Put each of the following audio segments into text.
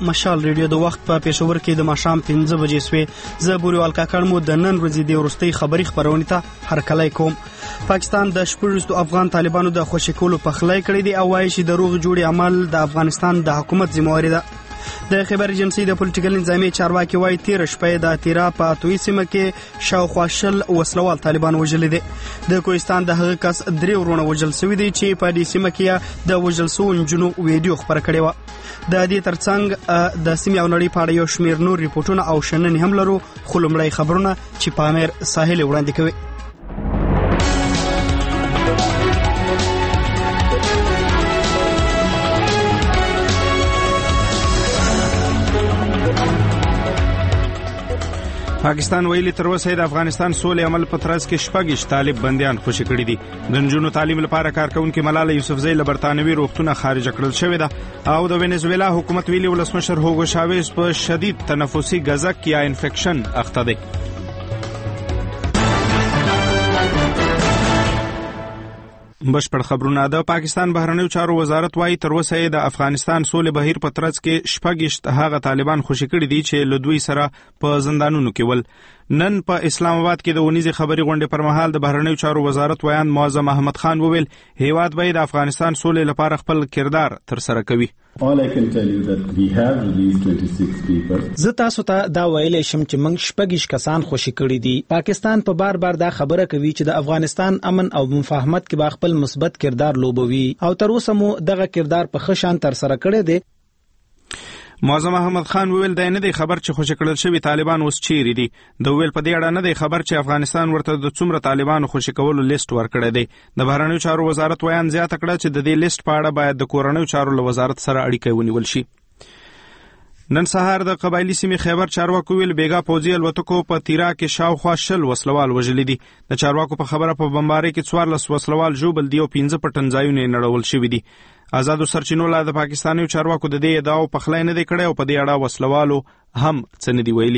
مشال ریډیو د وخت په پېښور کې د ماښام 5 بجې سوې. زه بوریوال کاکړ مو د نن ورځې د وروستۍ خبري خبرونه ته هرکلی کوم. پاکستان د 14 افغان طالبانو د خوشي کولو پخلی کړی دی او وايي چې د روغ جوړي عمل د افغانستان د حکومت ذمہواری ده. د خبر ایجنسی د پولیټیکل نظامی چارواکي وايي تیر شپه د تیرا په اتوي سیمه کې شاوخوا شل وسلوال طالبان وژل دي. د کوهستان د هغه کس 3 ورونه وژل شوی دي چې په دې سیمه کې د وژل شو نجونو ویډیو خبره کړې و. د دې ترڅنګ د سیمې او نړۍ په اړه یو شمېر نور ریپورتونه او شننې هم لرو، خو لومړی خبرونه چې پامیر ساحل وړاندې کوي. پاکستان ویلي تر اوسه د افغانستان سولې عمل په ترڅ کې 6 طالب بنديان خوشي کړي دي. د نجونو تعلیم لپاره کارکونکو ملاله یوسفزۍ له برتانوي روغتونه خارج کړل شوې ده او د وینزویلا حکومت ویلي ولسمشر هوګو شاویز په شدید تنفسي غزک یا انفیکشن اخته دی. بشپړ خبرونه. د پاکستان بهرنیو چارو وزارت وايي تر اوسه د افغانستان سولې بهیر په ترڅ کې 6 هغه طالبان خوشي کړي دي چې له دوی سره په زندانونو کې ول. نن په اسلام آباد کې د ونیزي خبري غونډې پر مهال د بهرنیو چارو وزارت ویان معظم احمد خان وویل هیواد به د افغانستان سولې لپاره خپل کردار تر سره کوي. زه تاسو ته دا ویلې شم چې موږ 6 کسان خوشي کړي دي. پاکستان په بار دا خبره کوي چې د افغانستان امن او مفاهمت کې به خپل مثبت کردار لوبوي او تر اوسه مو دغه کردار په ښه شان تر سره کړی دی. معظم احمد خان ویل دا نه دی خبر چې خوشي کړل شوی طالبان اوس چیرې دي. د ویل په دې اړه نه دی خبر چې افغانستان ورته د څومره طالبانو خوشي کولو لیست ورکړی دی. د بهرنیو چارو وزارت ویان زیاته کړه چې د دې لیست په اړه باید د کورنیو چارو له وزارت سره اړیکه ونیول شي. نن سهار د قبایلی سیمې خیبر چارواکو ویل بیګا پوځي الوتکو په تیرا کې شاوخوا شل وسلوال وژلي دي. د چارواکو په خبره په بمبارۍ کې 14 وسلوال ژوبل دي او 15 پټن ځایونه نړول شوي دي. آزادو سرچینو له د پاکستاني چارواکو د دې ادعاو په خلای نه دی کړی او په دې اړه وسلوالو هم څه نه دی ویلي.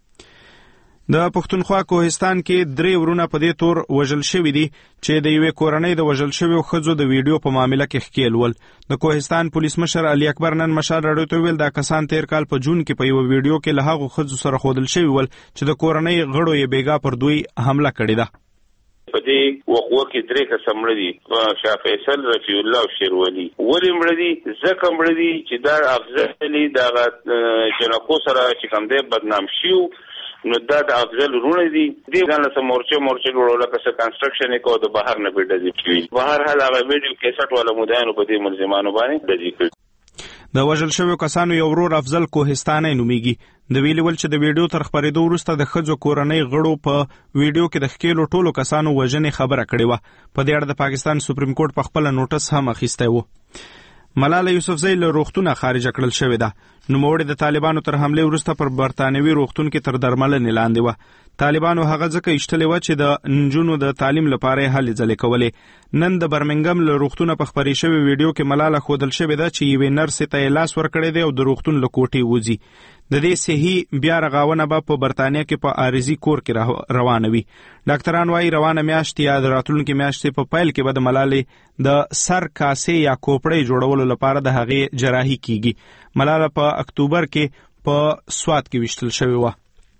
د پښتونخوا کوهستان کې 3 ورونه په دې تور وژل شوي دي چې د یوې کورنۍ د وژل شویو ښځو د ویډیو په معامله کې ښکیل ول. د کوهستان پولیس مشر علي اکبر نن مشال راډیو ته ویل دا کسان تیر کال په جون کې په یو ویډیو کې له هغو ښځو سره ښودل شوي ول چې د کورنۍ غړو یې بیګا پر دوی حمله کړې ده. په دې وقوع کې 3 کسان مړه دي، شاه فیصل، رفیع الله او شیروالي. ولې مړه دي؟ ځکه مړه دي چې دا افضل د جنکو سره چې کوم دی بدنام شیو، نو دا د افضل رونه دي. دې ځان له مورچه جوړول لکه کنستراکشن کو د بهر نه پیډځي کوي. بهر حال هغه ویډیو کیسټ ولا مدانو په دې ملزمانو باندې دځي کوي. د وژل شویو کسانو یو ورور افضل کوهستاني نومیږي. د ویلي ول چې د ویډیو تر خبرېدو وروسته د ښځو کورنۍ غړو په ویډیو کې د ښکیلو ټولو کسانو وژنې خبره کړې وه. په دې اړه د پاکستان سپریم کورټ په خپله نوټس هم اخیستی و. ملاله یوسفزۍ له روغتونه خارجه کړل شوې ده. نوموړې د طالبانو تر حملې وروسته پر برتانوي روغتون کې تر درملنې لاندې وه. طالبانو هغه ځکه ایشتلې وه چې د نجونو د تعلیم لپاره یې هلې ځلې کولې. نن د برمنګم له روغتونه په خپرې شوې ویډیو کې ملاله ښودل شوې ده چې یوې نرسې ته یې لاس ورکړی دی او د روغتون له کوټې وځي. د دې صحي بیا رغاونه به په برتانیا کې په عارضي کور کې روانه وي. ډاکټران وايي روانه میاشت یا د راتلونکي میاشتې په پیل کې به د ملالې د سر کاسې یا کوپړۍ جوړولو لپاره د هغې جراحي کیږي. ملاله په اکتوبر کې په سوات کې ویشتل شوې وه.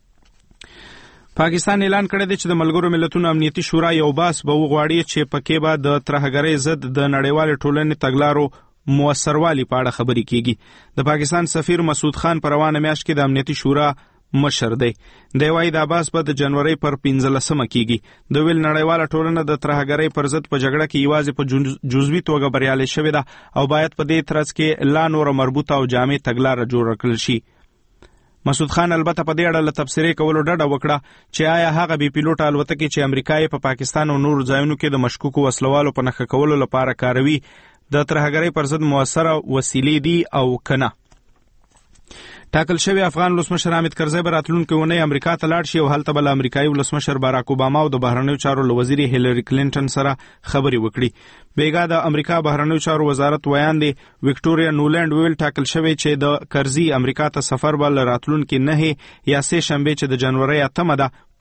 پاکستان اعلان کړی دی چې د ملګرو ملتونو امنیتي شورا یو باس به وغواړي چې پکې به د ترهګرۍ ضد د نړیوالې ټولنې تګلارو موثروالی په اړه خبرې کیږي. د پاکستان سفیر مسعود خان په روانه میاشت کې د امنیتي شورا مشر دی. دی وايي دا باس به د جنوري پر 15مه کیږي. د ویل نړیواله ټولنه د ترهګرۍ پر ضد په جګړه کې یوازې په جزوي توګه بریالۍ شوې ده او باید په دې ترڅ کې لا نور مربوطه او جامع تګلاره جوړه کړل شي. مسعود خان البته په دې اړه له تبصرې کولو ډډه وکړه چې آیا هغه بي پیلوټه الوتکې چې امریکا یې په پاکستان او نورو ځایونو کې د مشکوکو وسلوالو په نښه کولو لپاره کاروي د ترهګرۍ پر ضد موثره وسیلې دي او کنه. ټاکل شوی افغان ولسمشر حامد کرزی به راتلونکې اونۍ امریکا ته لاړ شي او هلته به له امریکایي ولسمشر باراک اوباما او د بهرنیو چارو له وزیرې هیلري کلینټن سره خبرې وکړي. بیګا د امریکا بهرنیو چارو وزارت ویان دی وکټوریا نولند ویل ټاکل شوی چې د کرزي امریکا ته سفر به له راتلونکې 9 یا 3 شنبې چې د جنوري 8 ده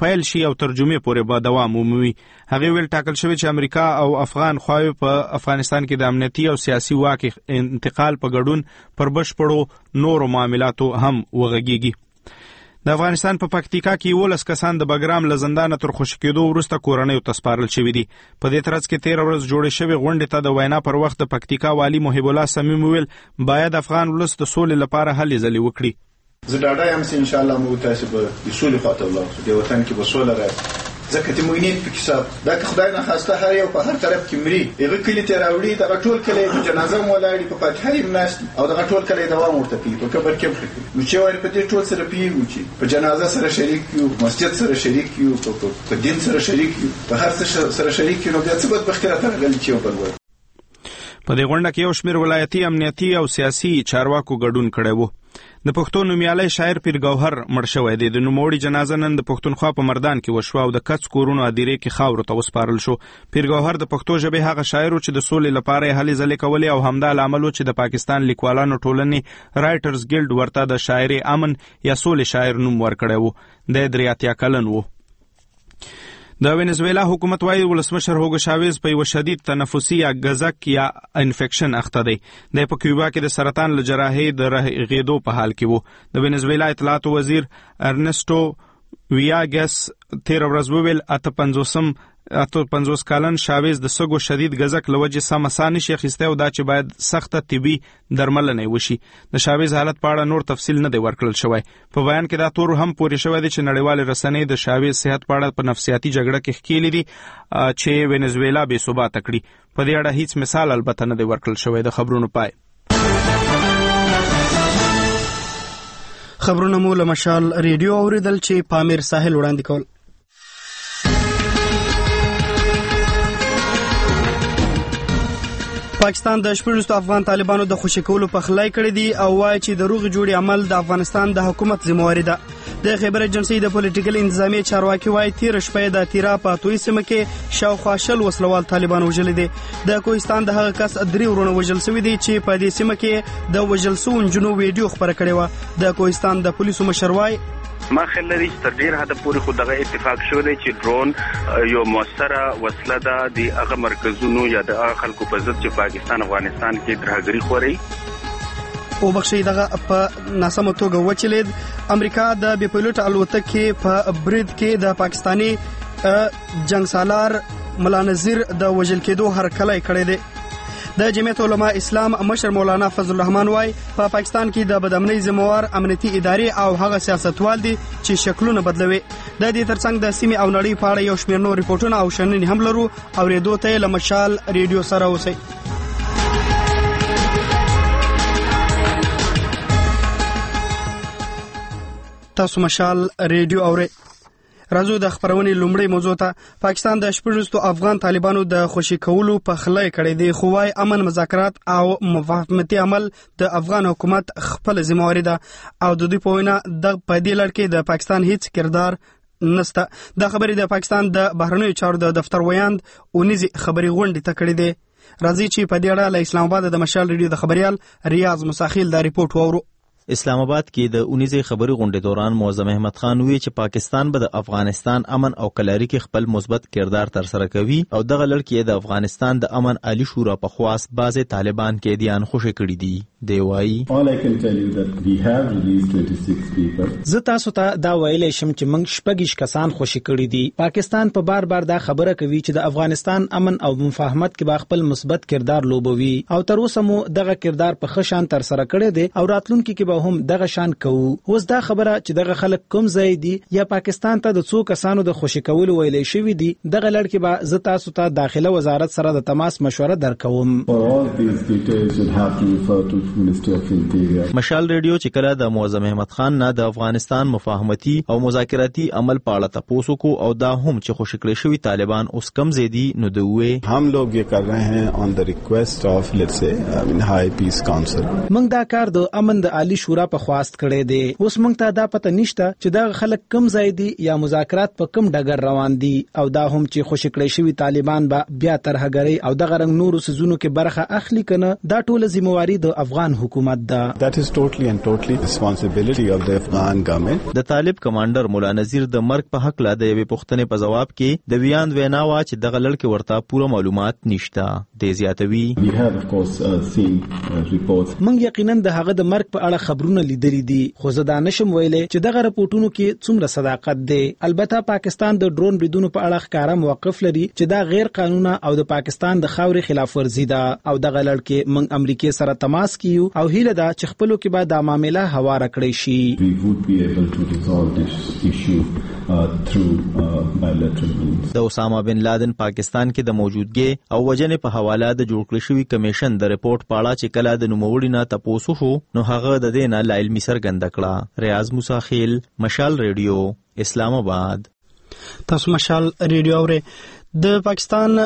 پیل شي او ترجمه پورې به دوام ومومي. هغه ویل ټاکل شوی چې امریکا او افغان خواوې په افغانستان کې د امنیتي او سیاسي واک انتقال په ګډون پر بشپړو نورو معاملاتو هم وغږیږي. د افغانستان په پکتیکا کې 11 کسان د بګرام له زندانه تر خوشی کېدو وروسته کورنۍ ته سپارل شوي دي. په دې ترڅ کې 13 ورځې جوړې شوې غونډې ته د وینا پر وخت د پکتیکا والی محب الله صمیم ویل باید افغان ولس د سولې لپاره هلې ځلې وکړي. زه ډاډه یم چې ان شاء الله موږ تاسو به د سولې خاطر ولاړ د وطن کې به سوله راځي. ځکه چې موږ په حساب دا خدای نه خواسته هر یو په هر طرف کې مري هغه کلی ته راوړي دا ټول کلی د جنازه مولاړي په فاتحه یې مناست او دا ټول کلی دوام ورته کوي په قبر کې پکې نو چې وایي په دې ټول سره پیږي چې په جنازه سره شریک یو مسجد سره شریک یو په دین سره شریک یو په هر څه سره شریک یو نو بیا څه بدبختي راغلي چې یو بل وایي. په دې غونډه کې یو شمېر ولایتي امنیتي او سیاسي چارواکو ګډون کړی وو. د پښتو نومیالی شاعر پیر ګوهر مړ شوی دی. د نوموړي جنازه نن د پښتونخوا په مردان کې وشوه او د کڅ کورونو ادیرې کې خاورو ته وسپارل شو. پیر ګوهر د پښتو ژبې هغه شاعر چې د سولې لپاره یې هلې ځلې کولې او همدا لامل چې د پاکستان لیکوالانو ټولنې رایټرز ګیلډ ورته د شاعر امن یا سولې شاعر نوم ورکړی وو. د 83 کلن وو. د وینزویلا حکومت وايي ولسمشر هوګو شاویز په یو شدید تنفسي یا غزک یا انفیکشن اخته دی. د په کیوبا کې د سرطان له جراحۍ د رغېدو په حال کې وو. د وینزویلا اطلاعات وزیر ارنسټو ویاګس 13 ورځ ویل 58 کلن شاویز د سګو شدید غزک لوجه سم اسانه شي خسته او دا چې باید سخته طبي درملنه وشي. د شاویز حالت په اړه نور تفصیل نه دی ورکړل شوی. په بیان کې دا تور هم پوری شوی دی چې نړیوال رسنۍ د شاویز صحت په اړه په نفسیاتي جګړه کې ښکېلې دي چې وینزویلا بې ثبات کړي. په دې اړه هیڅ مثال البته نه دی ورکړل شوی. د خبرونو پای. خبرونه مو له مشال ریډیو اوریدل چې پامیر ساحل وړاندې کول. پاکستان د 14 افغان طالبانو د خوشی کولو په خلای کړی دی او وايي چې د روغ جوړي عمل د افغانستان د حکومت ذمہواری ده. د خیبر ایجنسی د پولیټیکل انتظامی چارواکي وايي 13 شپې د تیرا په توي سیمه کې شاوخوا شل وسلوال طالبان وژل دي. د کوهستان د هغه کس 3 ورونه وژل شوی دي چې په دې سیمه کې د وژل شو جنو ویډیو خبره کړې و. د کوهستان د پولیسو مشر وايي ما خیال لري چې تر ډیر حد پورې خو دغه اتفاق شو دی چې ډرون یو موثره وسله ده د هغه مرکزونو یا د هغه خلکو په ضد چې پاکستان افغانستان کې ترهګري خوري او بخشي دغه په ناسمه توګه وچلید. امریکا د بي پایلوټ الوتکې په برید کې د پاکستانی جنگ سالار مولا نذیر د وژل کېدو هرکلی کړی دی. د جمعیت علماء اسلام مشر مولانا فضل الرحمن وايي په پاکستان کې د بدامنۍ ذمہوار امنیتي ادارې او هغه سیاستوال دي چې شکلونه بدلوي. د دې ترڅنګ د سیمې او نړۍ په اړه یو شمېر نور ریپورتونه او شننې هم لرو او ریډیو ته له مشال ریډیو سره اوسئ. تاسو مشال ریډیو اورئ. راځو د خبرونې لومړی موضوع ته. پاکستان د 14 افغان طالبانو د خوشی کولو په خلای کړی دی خو وايي امن مذاکرات او مفاهمتي عمل د افغان حکومت خپل ذمہواری ده او د دوی په وینا د پدې لړ کې د پاکستان هیڅ کردار نشته. د خبرې د پاکستان د بهرنیو چارو د دفتر ویاند اونیزي خبري غونډه ته کړی دی. راځي چې په دې اړه له اسلام آباد د مشال ریډیو د خبريال ریاض مساخیل دا ریپورت وورو. اسلام آباد کې د 19 خبري غونډې دوران معظم احمد خان وی چې پاکستان به د افغانستان امن او کلاري کې خپل مثبت کردار تر سره کوي او دغه لړ کې د افغانستان د امن عالی شورا په خواست بعضې طالبان کې دیان خوشی کړي دي. دی وایي زه تاسو ته دا ویلی شم چې موږ 26 کسان خوشی کړي دي. پاکستان په بار بار دا خبره کوي چې د افغانستان امن او مفاهمت کې به خپل مثبت کردار لوبوي او تر اوسه مو دغه کردار په خشان تر سره کړی دی او راتلونکي کې هم دغه شان کوو. اوس دا خبره چې دغه خلک کوم ځای دي یا پاکستان ته د څو کسانو د خوشی کولو ویلې شوی دي دغه لړ کې به زه تاسو ته داخله وزارت سره د تماس مشوره درکوم. مشال ریډیو چې کله د معظم احمد خان نه د افغانستان مفاهمتي او مذاکراتي عمل په اړه تاسو کو او دا هم چې خوشی کړی شوی طالبان اوس کم زیدي نو دوی هم لوگ یہ کر رہے ہیں on the request of let's say high peace council. موږ دا کار د امن د عالی شورا په خواست کړی دی. اوس موږ ته دا پته نشته چې دا خلک کم ځای دي یا مذاکرات په کم ډګر روان دي او دا هم چې خوشی کړی شوی طالبان به بیا ترهګري او د غرنګ نورو سيزونو کې برخه اخلي کنه دا ټول ذمہواری د افغان افغان حکومت ده. That is totally and totally responsibility of the Afghan government. د طالب کمانډر مولا نذیر د مرګ په حق لا د یوې پوښتنې په جواب کې د ویاند وینا وا چې دغه لړ کې ورته پوره معلومات نشته. د زیاتوي We have of course seen reports. موږ یقینا د هغه د مرګ په اړه خبرونه لیدلي دي، خو زه دا نشم ویلې چې دغه راپورټونو کې څومره صداقت دی. البته پاکستان د ډرون بریدونو په اړه ښکارا موقف لري چې دا غیر قانوني او د پاکستان د خاورې خلاف ورزي ده او دغه لړ کې موږ امریکای سره تماس کیو او هیله ده چې خپلو کې به د معاملې هواره کړی شي. We would be able to resolve this issue through bilateral means. د اسامه بن لادن پاکستان کې د موجودګي او وجنې په حواله د جوړ کړی شوی کمیشن د ریپورت په اړه چې کله د نوموړي نه تاسو شو نو هغه د دې نه علمي څرګنده کړه. ریاض موسی خیل، مشال ریډیو، اسلام آباد. تاسو مشال ریډیو اورئ. د پاکستان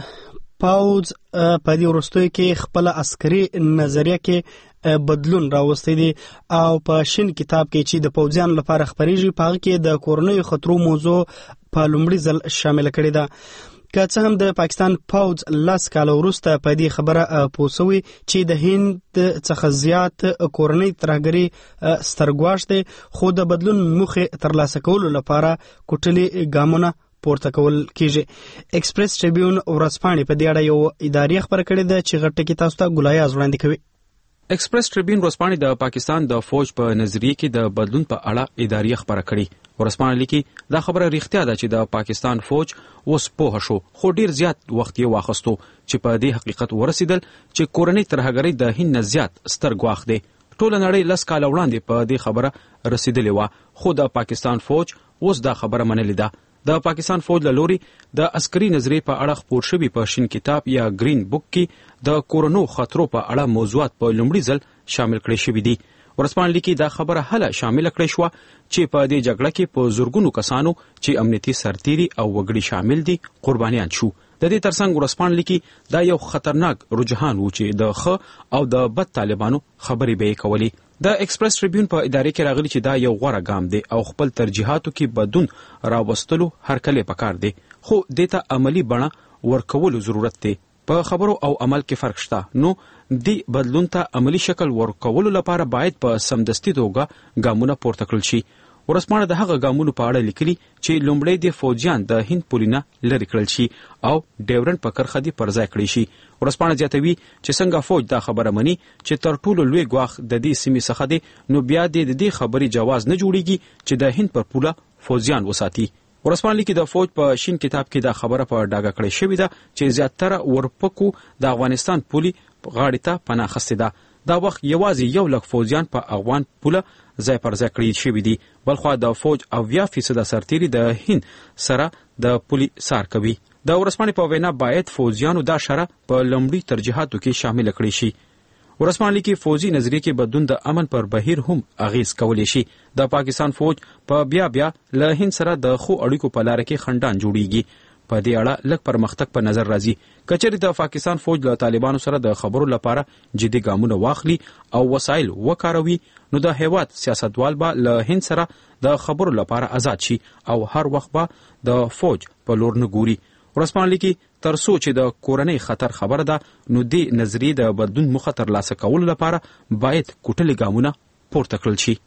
پاوز په دې وروستیو کې خپل عسکري نظریه کې بدلون راوستی دی او په شین کتاب کې چې د پوځیانو لپاره خبرېږي په هغه کې د کورنۍ خطرو موضوع په لومړي ځل شامل کړی ده. که څه هم د پاکستان پوځ 10 کال وروسته په دې خبره پوسوي چې د هند څخه زیات کورنۍ ترهګري سترګواښ دی، خو د بدلون موخه ترلاسه کولو لپاره کوټلي ګامونه پورته کول کیږي. ایکسپریس ټریبیون ورځپاڼې په دې اړه یو اداري خبره کړې ده چې غټه کې تاسو ته ګلایي وړاندې کوي. ایکسپریس ټریبیون ورځپاڼې د پاکستان د فوج په نظریه کې د بدلون په اړه اداري خبره کړې. ورځپاڼه لیکي دا خبره رښتیا ده چې د پاکستان فوج اوس پوه شو، خو ډیر زیات وخت یې واخستو چې په دې حقیقت ورسېدل چې کورنۍ ترهګري د هند نه زیات ستر ګواښ دی. ټول نړۍ 10 کال وړاندې په دې خبره رسیدلې و، خو د پاکستان فوج اوس دا خبره منلې ده. د پاکستان فوج له لوري د عسکري نظریې په اړه خپور شوی په شین کتاب یا گرین بک کې د کورونو خطرو په اړه موضوعات په لومړي ځل شامل کړي شوي دي. ورځپاڼه لیکي دا خبره هله شامل کړې شو چې په دې جګړه کې په زورګونو کسانو چې امنیتي سرتیري او وګړي شامل دي قربانیان شو. د دې ترڅنګ ورځپاڼه لیکي دا یو خطرناک رجحان و چې د ښه او د بد طالبانو خبرې به کوي. د ایکسپریس ټریبیون په ادارې کې راغلي چې دا یو غوره ګام دی او خپل ترجیحاتو کې بدلون راوستلو هرکله پکار دی، خو دته عملی بڼه ورکولو ضرورت دی. په خبرو او عمل کې فرق شته، نو دی بدلون ته عملی شکل ورکولو لپاره باید په سمدستي توګه ګامونه پورته کړل شي. ورځپاڼه د هغه ګامونو په اړه لیکلي چې لومړی د فوجیان د هند پولینه لرې کړل شي او ډیورنډ په کرښه دی پر ځای کړی شي. ورځپاڼه زیاتوي چې څنګه فوج دا خبره مني چې تر ټولو لوی ګواښ د دې سیمې څخه دی، نو بیا د دې خبرې جواز نه جوړیږي چې د هند پر پوله فوجیان وساتي. ورځپاڼه لیکي د فوج په شین کتاب کې دا خبره په ډاګه کړې شوې ده چې زیاتره ورپکو د افغانستان پولي غاړې ته پناه اخیستې ده. دا وخت یوازې 1 لک فوجیان په افغان پوله ځای پر ځای کړی شوي دي، بلخوا د فوج 80% سرتیري د هند سره د پولي سار کوي. د ورځپاڼې په وینا باید فوجیانو دا شرح په لومړي ترجیحاتو کې شامل کړي شي. ورځپاڼه لیکي فوجي نظریه کې بدلون د امن پر بهیر هم اغیز کولی شي. د پاکستان فوج په بیا له هند سره د خو اړیکو په لار کې خندان جوړیږي. په دې اړه لږ پرمختګ په نظر راځي. کچېرې د پاکستان فوج له طالبانو سره د خبرو لپاره جدي ګامونه واخلي او وسایل وکاروي، نو د هیواد سیاستوال به له هند سره د خبرو لپاره آزاد شي او هر وخت به د فوج په لور نه ګوري. ورځپاڼه لیکي تر څو چې د کورنۍ خطر خبره ده، نو دې نظریې د بدلون موخه ترلاسه کولو لپاره باید کوټلي ګامونه پورته کړل شي.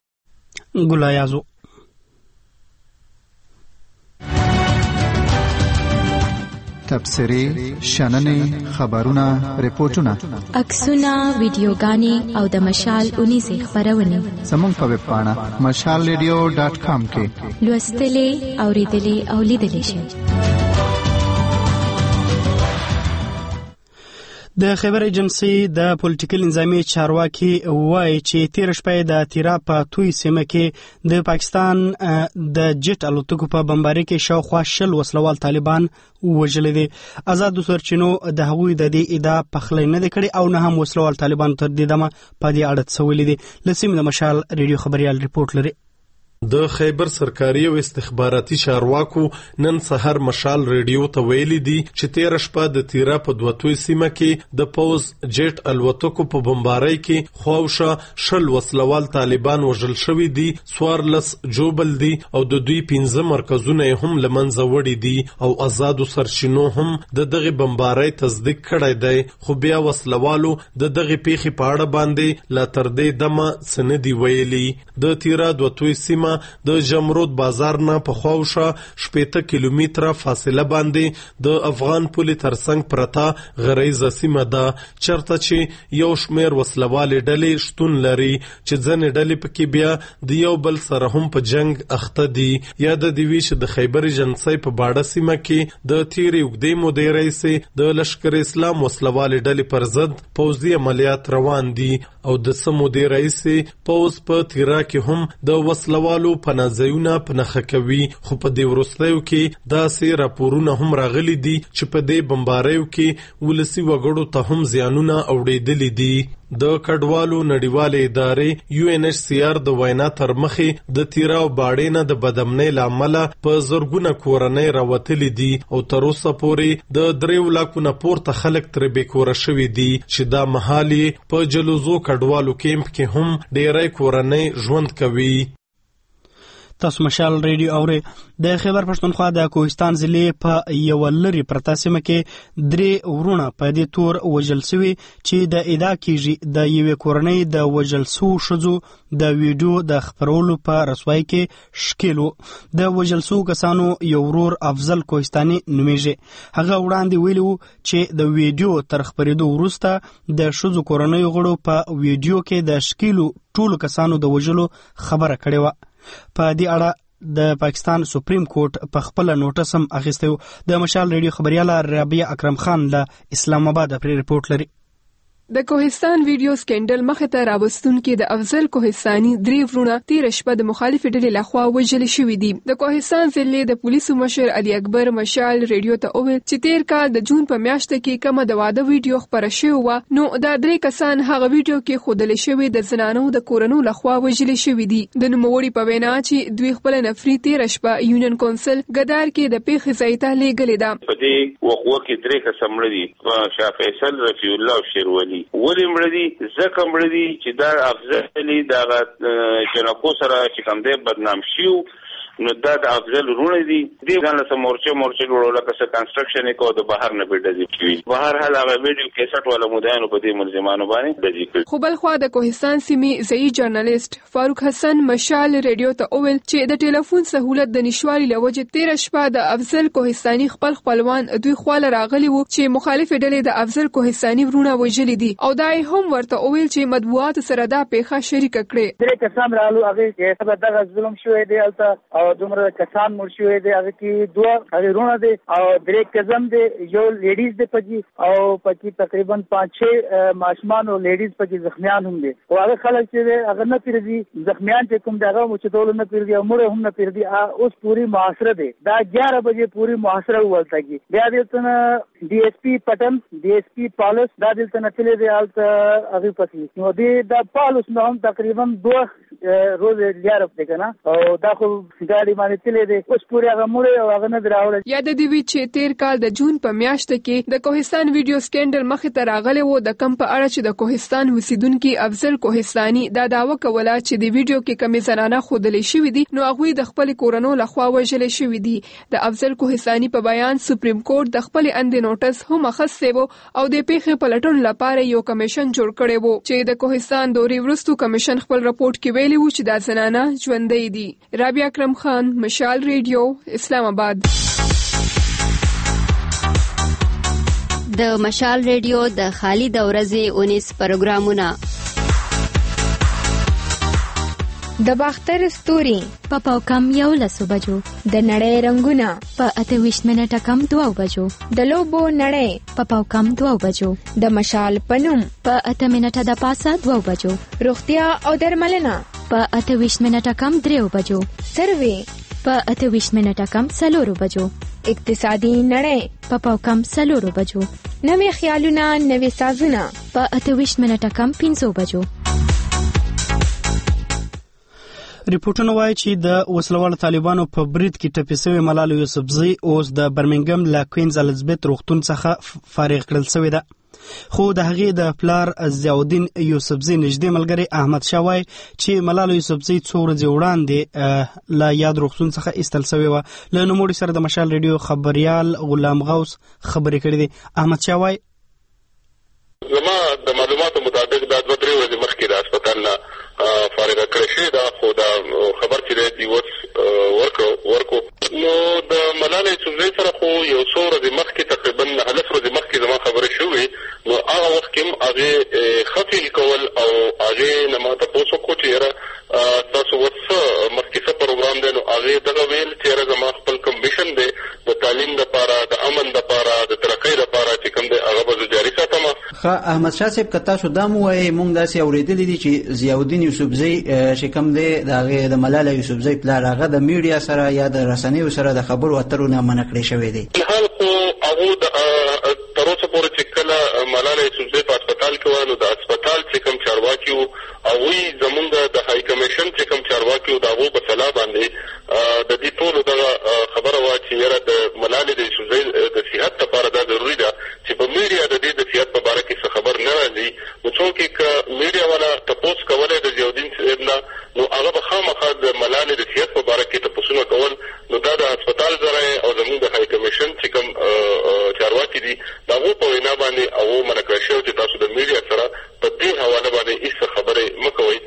ګلایازو تبصرې، شننې، خبرونه، ریپورتونه، عکسونه، ویډیوګانې او د مشال اونیزې خبرونه زموږ په ویب پاڼه mashalradio.com کې لوستلې، اوریدلې او لیدلې شئ. د خبر ایجنسی د پولیټیکل نظامی چارواکي وایي چې تیر شپه د تیرا په توي سیمه کې د پاکستان د جټ الوتکو په بمبارۍ کې شاوخوا 20 وسلوال طالبان وژل دي. آزاد سرچینو د هغوی د دې ادعا پخلی نه کړي او نه هم وسلوال طالبان تر دې دمه په دې اړه څه ویلي دي. لسیم د مشال ریډیو خبريال ریپورت لري. د خیبر سرکاري او استخباراتي چارواکو نن سحر مشال ریډیو ته ویلي دي چې 13 شپه د تیرا په دوتوي سیمه کې د پوز جیټ الوتکو په بمبارۍ کې خواوشه شل وسلوال طالبان وژل شوي دي، 14 جوبل دي او د دوی 15 مرکزونه هم لمنځه وړي دي او آزادو سرچینو هم د دغه بمبارۍ تصدیق کړی دی، خو بیا وسلوالو د دغه پیښې په اړه باندې لا تر دې دمه سندي ویلي. د تیرا دوتوي سیمه د جمرود بازار نه په خواوشه 80 کیلومتره فاصله باندې د افغان پولې ترڅنګ پرته غریزه سیمه ده، چرته چې یو شمیر وسلوال ډلې شتون لري چې ځنې ډلې پکې بیا د یو بل سره هم په جنگ اخته دي. یا د دیوی چې د خیبر ایجنسی په باډه سیمه کې د تیرې وګدې مودې رئیس د لشکر اسلام وسلوال ډلې پر ضد پوځي عملیات روان دي او د سمودې رئیس پوز په تیرا کې هم د وسلوالو پنځایونه پنخه کوي، خو په دې وروستیو کې داسې راپورونه هم راغلي دي چې په دې بمباریو کې ولسي وګړو ته هم زیانونه اوریدلي دي. د کډوالو نړیوالې ادارې UNHCR د وینا تر مخې د تیرا او باړې نه د بدامنۍ لامل په زرګونه کورنۍ راوتلي دي او تر اوسه پورې د 3 لکه نه پورته خلک تر بیکوره شوي دي چې دا مهال په جلوزو کډوالو کیمپ کې هم ډېری کورنۍ ژوند کوي. تاسو مشال ریډیو اورئ. د خیبر پښتونخوا د کوهستان ضلع په یو لري پرته سیمه کې 3 ورونه په دې تور وژل شوي چې د ادعا کېږي د یوې کورنۍ د وژل شوو ښځو د ویډیو د خپرولو په رسوایی کې شکیل و. د وژل شوو کسانو یو ورور افضل کوهستاني نومیږي. هغه وړاندې ویلي و چې د ویډیو تر خپرېدو وروسته د ښځو کورنیو غړو په ویډیو کې د شکیلو ټولو کسانو د وژلو خبره کړې وه. په دې اړه د پاکستان سپریم کورټ په خپل نوټس هم اخیستی و. د مشال ریډیو خبرياله رابعه اکرم خان له اسلام آباد پرې رپورټ لري. د کوهستان ویډیو سکینډل مخه ته راوستون کې د افضل کوهستاني 3 ورونه 13 شپه د مخالف ډلې لخوا وژل شوي دي. د کوهستان ضلع د پولیسو مشر علي اکبر مشال ریډیو ته وویل چې 13 کال د جون په میاشت کې کومه د واده ویډیو خبره شوې وه، نو دا 3 کسان هغه ویډیو کې ښودل شوي د زنانو د کورونو لخوا وژل شوي دي. د نوموړي په وینا چې دوی خپل نفري 13 شپه یونین کونسل ګدار کې د پیښې ځای ته لیږلې ده. په دې وقوع کې 3 کسان مړه دي، شاه فیصل، رفیع الله او شیروالي. ولې مړه دي؟ ځکه مړه دي چې دا افضل دغه جنکو سره چې کوم دی بدنام شي، نو دا د افضل رونه دي. دې ځان له مورچه جوړول لکه کنستراکشن کو د بهر نه بډځي کوي. بهر حال هغه ویډیو کیسټ ولا مدانو په دې ملزمانو باندې دځي کوي. خو بل خو د کوهستان سیمې ځای جرنالست فاروق حسن مشال ریډیو ته وویل چې د ټلیفون سہولت د نشوالي لوجه 13 شپه د افضل کوهستاني خپلوان دوی خواله راغلي وو چې مخالف ډلې د افضل کوهستاني ورونه وژلي دي او دای هم ورته وویل چې مطبوعات سره دا پیښه شریک کړي. 3 کسان رالو هغه کې سبا دغه ظلم شوی دی البته او دومره کسان مړ شوی دی. هغه کې 2 هغه دي او 3 کزم دي، یو لیډیز دی پکې او پکې تقریبا 5-6 ماشومان او لیډیز پکې زخمیان هم دي. او هغه خلک چې هغه نه پیږي زخمیان چې کوم دغه مچدول نه پیږي او مړ هم نه پیږي. اوس پوری محاصره دی، دا 11 بجې پوری محاصره ولته کی بیا دلته DSP پټن DSP پالس دا دلته نه چلے دی البته هغه پکې نو دی دا پالس نو هم تقریبا 2 روز لیار په کنه او دا خو ګاډي باندې تلې دي اوس پورې هغه مړ او هغه نه دراوړل. یاد دی وی چې 13 کال د جون په میاشت کې د کوهستان ویډیو سکینډل مخه ته راغلی وو. د کم په اړه چې د کوهستان اوسیدونکو افضل کوهستاني دا داوا کوله چې د ویډیو کې کمی زنانه خودلې شوې دي، نو هغه د خپل کورونو لخوا وژل شوې دي. د افضل کوهستاني په بیان سپریم کورټ د خپل اند نوټس هم اخیسته وو او د پیښې په لټون لپاره یو کمیشن جوړ کړی وو چې د کوهستان دوري ورستو کمیشن خپل رپورت کې ویلي وو چې دا زنانه ژوندۍ دي. رابعه اکرم خان، مشال ریډیو، اسلام آباد. د مشال ریډیو د خالي د ورځې 19 پروګرامونه د باختر ستوري په پاوکم 11 بجو، د نړۍ رنگونه په 28 منټه کم 2 بجو، د لوبو نړۍ په پاوکم 2 بجو، د مشال پنوم په 8 منټه د پاسه 2 بجو، روغتیا او درملنه په 28 منټه کم 3 بجو، سروي په 28 منټه کم 4 بجو، اقتصادي نړۍ په پاوکم 4 بجو، نوې خیالونه نوې سازونه په 28 منټه کم 5 بجو. ریپورتونه وایي چې د وسلوال طالبانو په برید کې ټپي شوی ملالۍ یوسفزۍ اوس د برمنګم له کوینز الیزابت روغتون څخه فارغ کړل شوې ده. خو د هغې د پلار ضیاءالدین یوسفزۍ نږدې ملګری احمد شاه وایي چې ملالۍ یوسفزۍ څو ورځې وړاندې له یاد روغتون څخه ایستل شوې وه. له نوموړي سره د مشال ریډیو خبریال غلام غوث خبرې کړې دي. احمد شاه وایي زما د معلوماتو مطابق دا 2-3 ورځې مخکې د هسپتال نه فارغه کړې شوې ده، خو دا خبر چې دی اوس ورکو نو د ملالۍ یوسفزۍ سره خو یو څو ورځې مخکې تقریبا 9 ورځې مخکې زما خبرې شوې، نو هغه وخت کې هم هغې ښه فیل کول او هغې نه ما تپوس وکړو چې یاره تاسو اوس مخکې څه پروګرام دی، نو هغې دغه ویل چې یاره زما خپل کوم مشن دی د تعلیم دپاره، د امن دپاره، د ترقۍ دپاره چې کوم دی هغه به زه جاري ساتم. احمد شاه صاحب که تاسو دا مو وایي موږ داسې اورېدلي دي چې ضیاءالدین یوسفزۍ چې کوم دی د هغې د ملالۍ یوسفزۍ پلار هغه د میډیا سره یا د رسنیو سره د خبرو اترو نه منع کړی شوی دی. فلحال خو هغو تر اوسه پورې چې کله ملالۍ یوسفزۍ په هسپتال کې وه نو د هسپتال چې کوم چارواکي وو هغوی زمونږ د های کمیشن چې کوم چارواکي وو د هغو په سلا باندې د دې ټولو دغه خبره وه چې یاره د ملالۍ د یوسفزۍ د صحت لپاره دا ضروري ده چې په میډیا د دې د صحت په باره کې څه خبر نه راځي، نو څوک یې که میډیا والا تپوس کولی د ضیاءالدین صاحب نه نو هغه به خامخا د ملالۍ د صحت په باره کې تپوسونه کول، نو دا د هسپتال ذرایع او زموږ د های کمیشن چې کوم چارواکي دي د هغو په وینا باندې هغو منع کړی شوی چې تاسو د میډیا سره په دې حواله باندې هېڅ خبرې مه کوئ.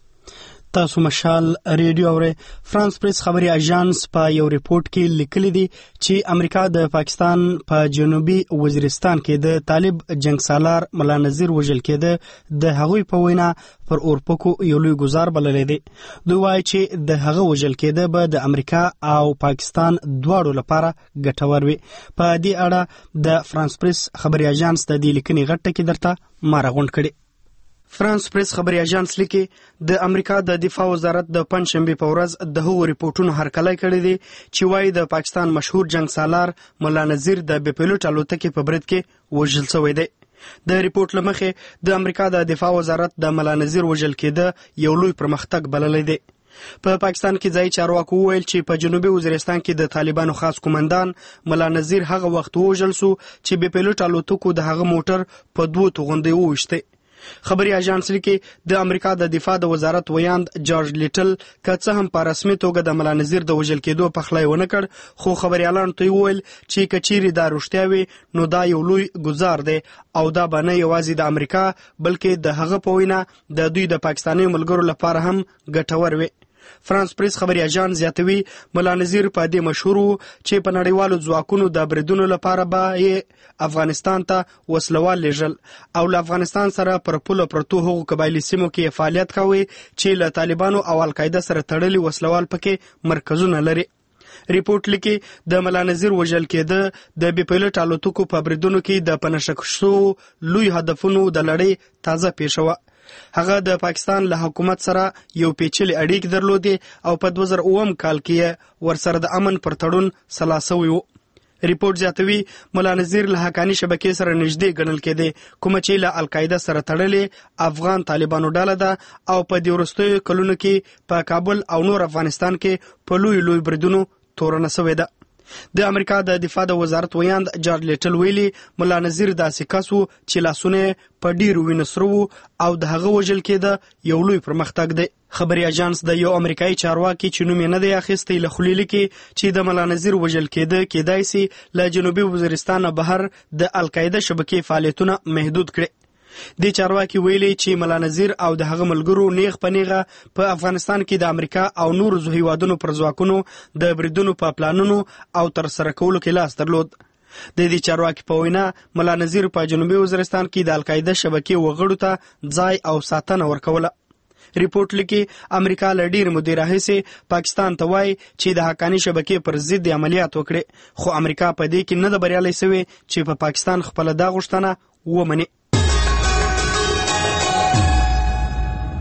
تاسو مشال ریډیو اورئ. فرانس پریس خبري اژانس په یو ریپورت کې لیکلي دي چې امریکا د پاکستان په جنوبي وزیرستان کې د طالب جنگسالار ملا نذیر وژل کېده د هغوی په وینا پر اورپکو یو لوی ګزار بللی دی. دوی وایي چې د هغه وژل کېده به د امریکا او پاکستان دواړو لپاره ګټور وي. په دې اړه د فرانس پریس خبري اژانس د دې لیکنې غټ ټکي درته ما راغونډ کړي. فرانس پریس خبري اژانس لیکي د امریکا د دفاع وزارت د پنځشنبه په ورځ د هغو ریپورتونو هرکلی کړی دی چې وایي د پاکستان مشهور جنگسالار ملا نذیر د بې پیلوټ الوتکې په برید کې وژل شوی دی. د ریپورت له مخې د امریکا د دفاع وزارت د ملا نذیر وژل کېده یو لوی پرمختګ بللی دی. په پاکستان کې ځایي چارواکو وویل چې په جنوبي وزیرستان کې د طالبانو خاص قومندان ملا نذیر هغه وخت وژل شو چې بې پیلوټ الوتکو د هغه موټر په 2 توغندیو وویشتی. خبري اژانس لیکي د امریکا د دفاع د وزارت ویاند جارج لیټل که څه هم په رسمي توګه د ملا نذیر د وژل کېدو پخلی ونه کړ، خو خبریالانو ته وویل چې که چیرې دا رښتیا وي نو دا یو لوی ګزار دی او دا به نه یوازې د امریکا بلکې د هغه په وینا د دوی د پاکستاني ملګرو لپاره هم ګټور وي. فرانس پریس خبري اژانس زیاتوي ملا نذیر په دې مشهور و چې په نړیوالو ځواکونو د بریدونو لپاره به افغانستان ته وسلوال لیږل او له افغانستان سره پر پوله پرتو هغو قبایلي سیمو کې فعالیت کوي چې له طالبانو او القاعده سره تړلي وسلوال پکې مرکزونه لري. ریپورت لیکي د ملا نذیر وژل کېده د بې پیلوټ الوتکو په بریدونو کې د پنشک شوو لوی هدفونو د لړۍ تازه پیښه وه. هغه د پاکستان له حکومت سره یو پیچلې اړیکې درلودې او په 2009 کال کې ورسره د امن پر تړون سلا سوی و. ریپورت زیاتوي ملا نذیر له حقاني شبکې سره نږدې ګڼل کېده کومه چې له القاعده سره تړلې افغان طالبانو ډله ده او په دې وروستیو کلونو کې په کابل او نور افغانستان کې په لوی بریدونو تورنه سوې ده. د امریکا د دفاع د وزارت ویاند جارج لیټل ویلي ملا نذیر داسې کس و چې لاسونه په ډیرو وینو سره وو او د هغه وژل کېده یو لوی پرمختګ دی. خبري اژانس د یو امریکایي چارواکي چې نوم یې نه دی اخیستی له خولې لیکي چې د ملا نذیر وژل کېده کېدای سي له جنوبي وزیرستان نه بهر د القاعده شبکې فعالیتونه محدود کړي. د چارواکي ویلي چې ملا نذیر او د هغه ملګرو نیغ په نیغه په افغانستان کې د امریکا او نورو هیوادونو پر ځواکونو د بریدونو په پلانونو او ترسره کولو کې لاس درلود. د دې چارواکي په وینا ملا نذیر په جنوبي وزیرستان کې د القاعده شبکې وغړو ته ځای او ساتنه ورکوله. ریپورت لیکي امریکا له ډېرې مودې راهیسې پاکستان ته وایي چې د حقاني شبکې پر ضد عملیات وکړي، خو امریکا په دې کې نه ده بریالی سوې چې په پاکستان خپله دا غوښتنه ومني.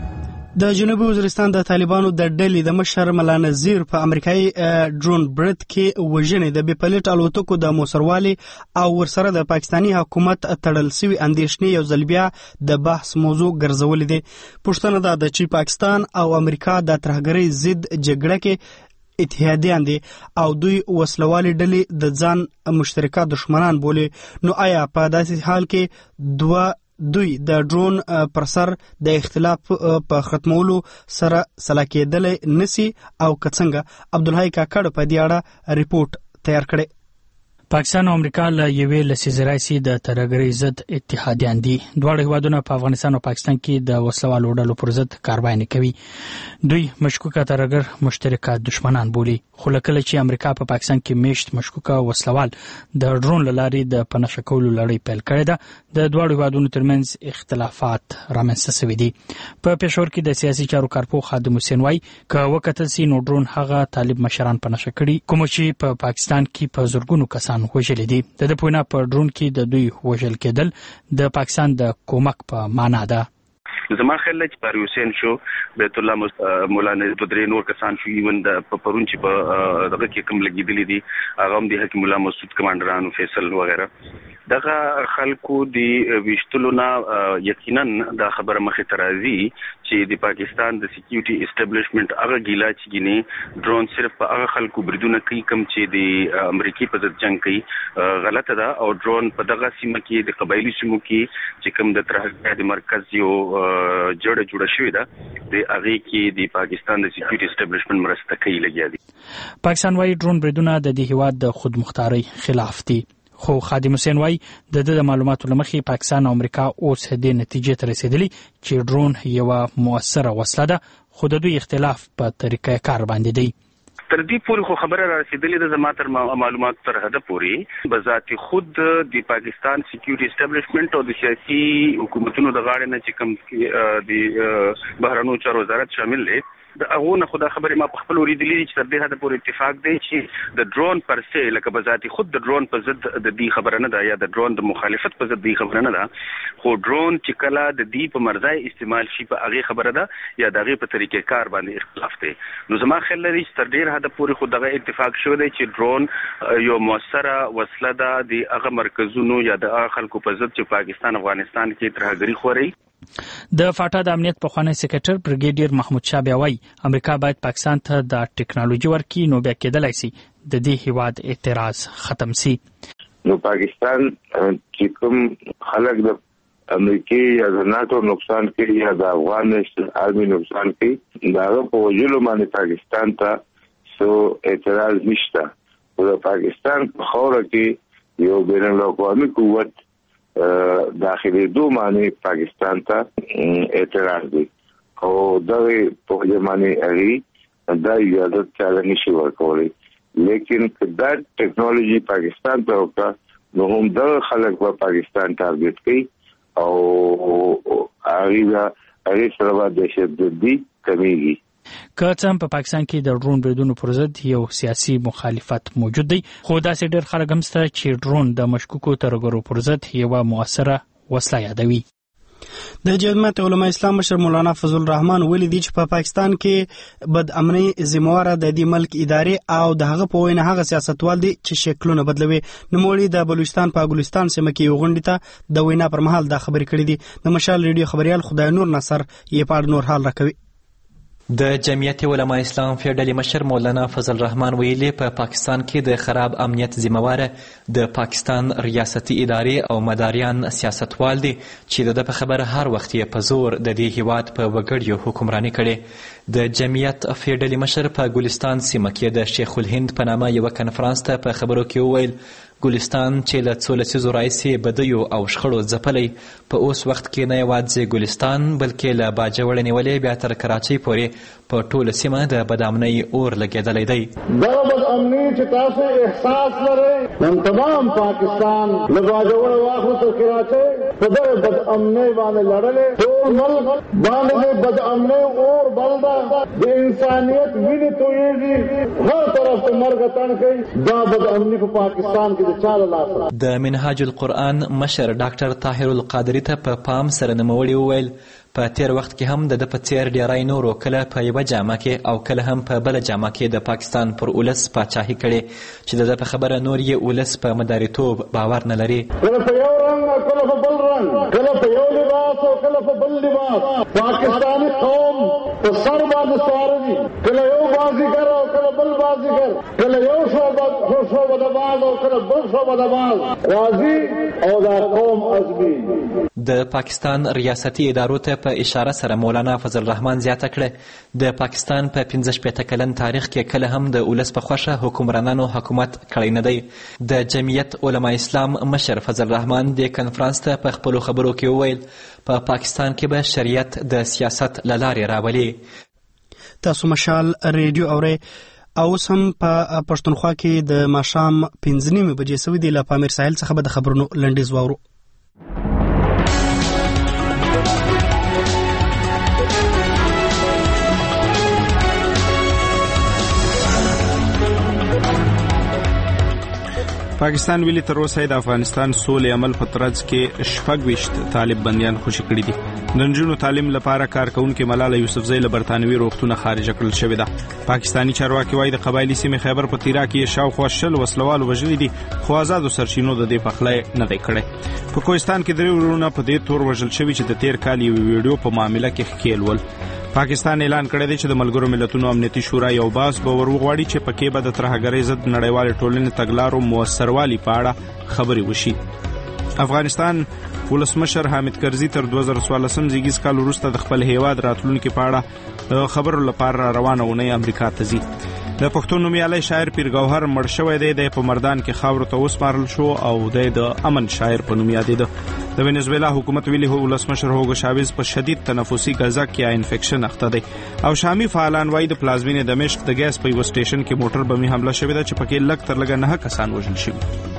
د جنوبي وزیرستان د طالبانو د ډلې د مشر ملا نذیر په امریکایي ډرون برید کې وژنې د بې پلیټ الوتکو د موثروالي او ورسره د پاکستاني حکومت تړل شوي اندېښنې یو ځل بیا د بحث موضوع ګرځولې دي. پوښتنه دا ده چې پاکستان او امریکا د ترهګرۍ ضد جګړه کې اتحادیان دي او دوی وسلوالي ډلې د ځان مشترکه دشمنان بولي. نو آیا په داسې حال کې دوی د ډرون پر سر د اختلاف په ختمولو سره سلا کېدلی نسی او که څنګه؟ عبدالحی کاکړ په دې اړه ریپورت تیار کړی. پاکستان او امریکا له یوې لسیزې راهیسې د ترهګرۍ ضد اتحادیان دي. دواړه هیوادونه په افغانستان او پاکستان کې د وسلوالو ډلو پر ضد کارواینې کوي. دوی مشکوکه ترهګر مشترکه دشمنان بولي. خو کله چې امریکا په پاکستان کې میشت مشکوکه وسلوال د ډرون له لارې د پناه کولو لړۍ پیل کړې ده، د دواړو هیوادونو ترمنځ اختلافات رامنځته شوي دي. په پېښور کې د سیاسي چارو کارپوه خادم حسین وایي که وکتل سي نو ډرون هغه طالب مشران پناه کړي کوم چې په پاکستان کې په زرګونو کسان وژلي دي. د پوینا په ډرون کې د دوی وژل کېدل د پاکستان د کومک په معنا ده. زما خیال چې پاری حسین شو، بیت الله مولانا بدري، نور کسان شو، ایون د پرون چې په دغه کې کوم لګیدلې دي هغه هم د حکیم الله مسعود کمانډرانو فیصل وغیرہ دغه خلکو دی وشتلونه یقینا د خبره مخې ته راځي چې د پاکستان د سکیورټي اسټابلیشمنت هغه ګیلا چې ګینه ډرون صرف په هغه خلکو بریدونه کوي کوم چې د امریکای په ضد جنگ کوي غلطه ده، او ډرون په دغه سیمه کې د قبایلی سیمو کې چې کوم د ترهګرۍ د مرکز یو جوړه شوې ده د هغه کې د پاکستان د سکیورټي اسټابلیشمنت مرسته کوي لګیا دي. پاکستان وايي ډرون بریدونه د دې هیواد د خودمختارۍ خلاف دي. خو خادم حسین وایي د معلوماتو له مخې پاکستان او امریکا اوس دې نتیجې ته رسیدلي چې ډرون یوه مؤثره وسله ده، خو د دوی اختلاف په طریقه کار باندې دی. تر دې پورې خو خبره را رسیدلې ده زما تر معلومات تر حده پورې بذات خود د پاکستان سکیورټي اسټابلیشمنت او د سیاسي حکومتونو د غاړې نه چې کوم د بهرنیو چارو وزارت شامل دی د هغه نه خدا خبره ما په خپل وریدلې چې تر دې حده پورې اتفاق دی چې د ډرون پر سه لکه بذات خود د ډرون په ضد د دې خبره نه ده یا د ډرون د مخالفت په ضد دې خبره نه ده، خو ډرون چې کله د دې په مرزای استعمال شي په هغه خبره ده یا د هغه په طریقې کار باندې اختلاف دی. نو زما خیال لري چې تر ډیر حده پورې خو دغه اتفاق شوی دی چې ډرون یو موثره وسله ده د هغه مرکزونو یا د هغه خلکو په ضد چې پاکستان افغانستان کې ترهګري خوري. د فاټا د امنیت پخوانی سکرټر بریګیډیر محمود شاه بیا وایي امریکا باید پاکستان ته د ټیکنالوژي ورکړي، نو بیا کېدلای شي د دې هیواد اعتراض ختم شي. نو پاکستان چې کوم خلک د امریکای یا د ناتو نقصان کوي یا د افغان نېشنل آرمي نقصان کوي دا په وجلو باندې پاکستان ته سو اعتراض نشته. او د پاکستان په خوره کې یو بین الاقوامي قوت داخلي دوه معنی پاکستان ته اعتراض دی او دغه په ځمانه اړي دا اجازه چاله نشي ورکولای، لیکن دا ټیکنالوژي پاکستان ته وکړه نو هم دغه خلک په پاکستان ټارګټ کوي او هغه سره د شدت کمیږي. که څه هم په پاکستان کې د ډرون بریدونو پر ضد یو سیاسي مخالفت موجود دی، خو داسې ډېر خلک هم شته چې ډرون د مشکوکو ترهګرو پر ضد یوه مؤثره وسله یادوي. د جمعیت علماء اسلام مشر مولانا فضل الرحمن ویلي دي چې په پاکستان کې بد امني ذمہواره د دې ملک ادارې او د هغه په وینا هغه سیاستوال دي چې شکلونه بدلوي. نوموړي د بلوچستان په ګلستان سیمه کې یو غونډه ته د وینا پر مهال دا خبرې کړې دي. د مشال ریډیو خبريال خدای نور نصر یې په نور حال راکوي. د جمعیت علماء اسلام فیډرالي مشر مولانا فضل الرحمن ویلي په پاکستان کې د خراب امنیت ذمہواره د پاکستان ریاستي ادارې او مداریان سیاستوال دي چې د په خبره هر وخت یې په زور د دې هیواد په وګړیو حکمراني کړي. د جمعیت فیډرالي مشر په ګلستان سیمه کې د شیخ الهند په نامه یو کنفرانس ته په خبرو کې وویل ګلستان چې له څو لسیزو راهیسې بدیو او شخړو ځپلی په اوس وخت کې نه یوازې ګلستان بلکې له باجوړ نیولې بیا تر کراچۍ پورې په ټوله سیمه د بدامنۍ اور لګېدلی دی. دغه بدامنۍ چې تاسو احساس لرئ نن تمام پاکستان له باجوړ واخلو تر کراچۍ په دغه بدامنۍ باندې لړلې ټول ملک باندې بدامنۍ اور بل ده، د انسانیت وینې تویېږي، هر طرف ته مرګ تڼ کوي. دا بدامنۍ په پاکستان کې د منهاج القرآن مشر ډاکټر طاهر القادری ته په پام سره نوموړي وویل په تیر وخت کې هم د په څیر ډیری نورو کله په یوه جامه کې او کله هم په بله جامه کې د پاکستان پر ولس پاچاهي کړې چې د په خبره نور یې ولس په مداریتوب باور نه لري. کله په یو رنګ کله په بل رنګ، کله په یو لباس او کله په بل لباس پاکستاني قوم په سر باندې سوار دي، کله یو بازیګر او کله بل بازیګر، کله یو شعبده‌باز او کله بل شعبده‌باز راځي او دا قوم عزمي. د پاکستان ریاستي ادارو ته په اشاره سره مولانا فضل الرحمن زیاته کړه د پاکستان په 15 کلن تاریخ کې کله هم د ولس په خوښه حکمرانانو حکومت کړی نه دی. د جمعیت علما اسلام مشر فضل الرحمن د کنفرانس ته په خپلو خبرو کې وویل په پاکستان کې به شریعت د سیاست له لارې راولي. تاسو مشال ریډیو اورئ او اوس هم په پښتونخوا کې د ماښام 5:30 بجې سوي دي. له پامیر ساحل څخه به د خبرونو لنډیز واورو. پاکستان ویلي تر اوسه د افغانستان سولې عمل په ترڅ کې 26 طالب بندیان خوشي کړي دي. د نجونو تعلیم لپاره کارکونکو ملاله یوسفزۍ له برتانوي روغتونه خارج کړل شوې ده. پاکستانی چارواکي وايي د قبایلی سیمې خیبر پختونخوا کې شاوخوا 10 وسلوال وژلي دي، خو آزادو سرچینو د دې پخلی نه دی کړی. په کوهستان کې درې ورونه په دې تور وژل شوي چې د تیر کال یو ویډیو په معاملې کې ښکیل ول. پاکستان اعلان کړی دی چې د ملګرو ملتونو امنیتي شورا یو باس به ورغواړي چې پکې به د ترهګرۍ ضد نړیوالې ټولنې تګلارو موثروالي په اړه خبرې وشي. افغانستان ولسمشر حامد کرزي تر 2014 زیږیز کال وروسته د خپل هیواد راتلونکي په اړه خبرو لپاره روانه ونې امریکا ته ځي. د پښتون نومیالی شاعر پیر ګوهر مړ شوی دی. د په مردان کې خاورو ته وسپارل شو او د امن شاعر په نوم یادېده. د وینزویلا حکومت ویلي ولسمشر هوګو شاویز په شدید تنفسي غذا کې انفیکشن اخته دی او شامي فعالان وایي د پلازمینې دمشق د ګیس په یو سټیشن کې موټر بمي حمله شوې ده چې پکې لږ تر لږه 9 کسان وژل شوي.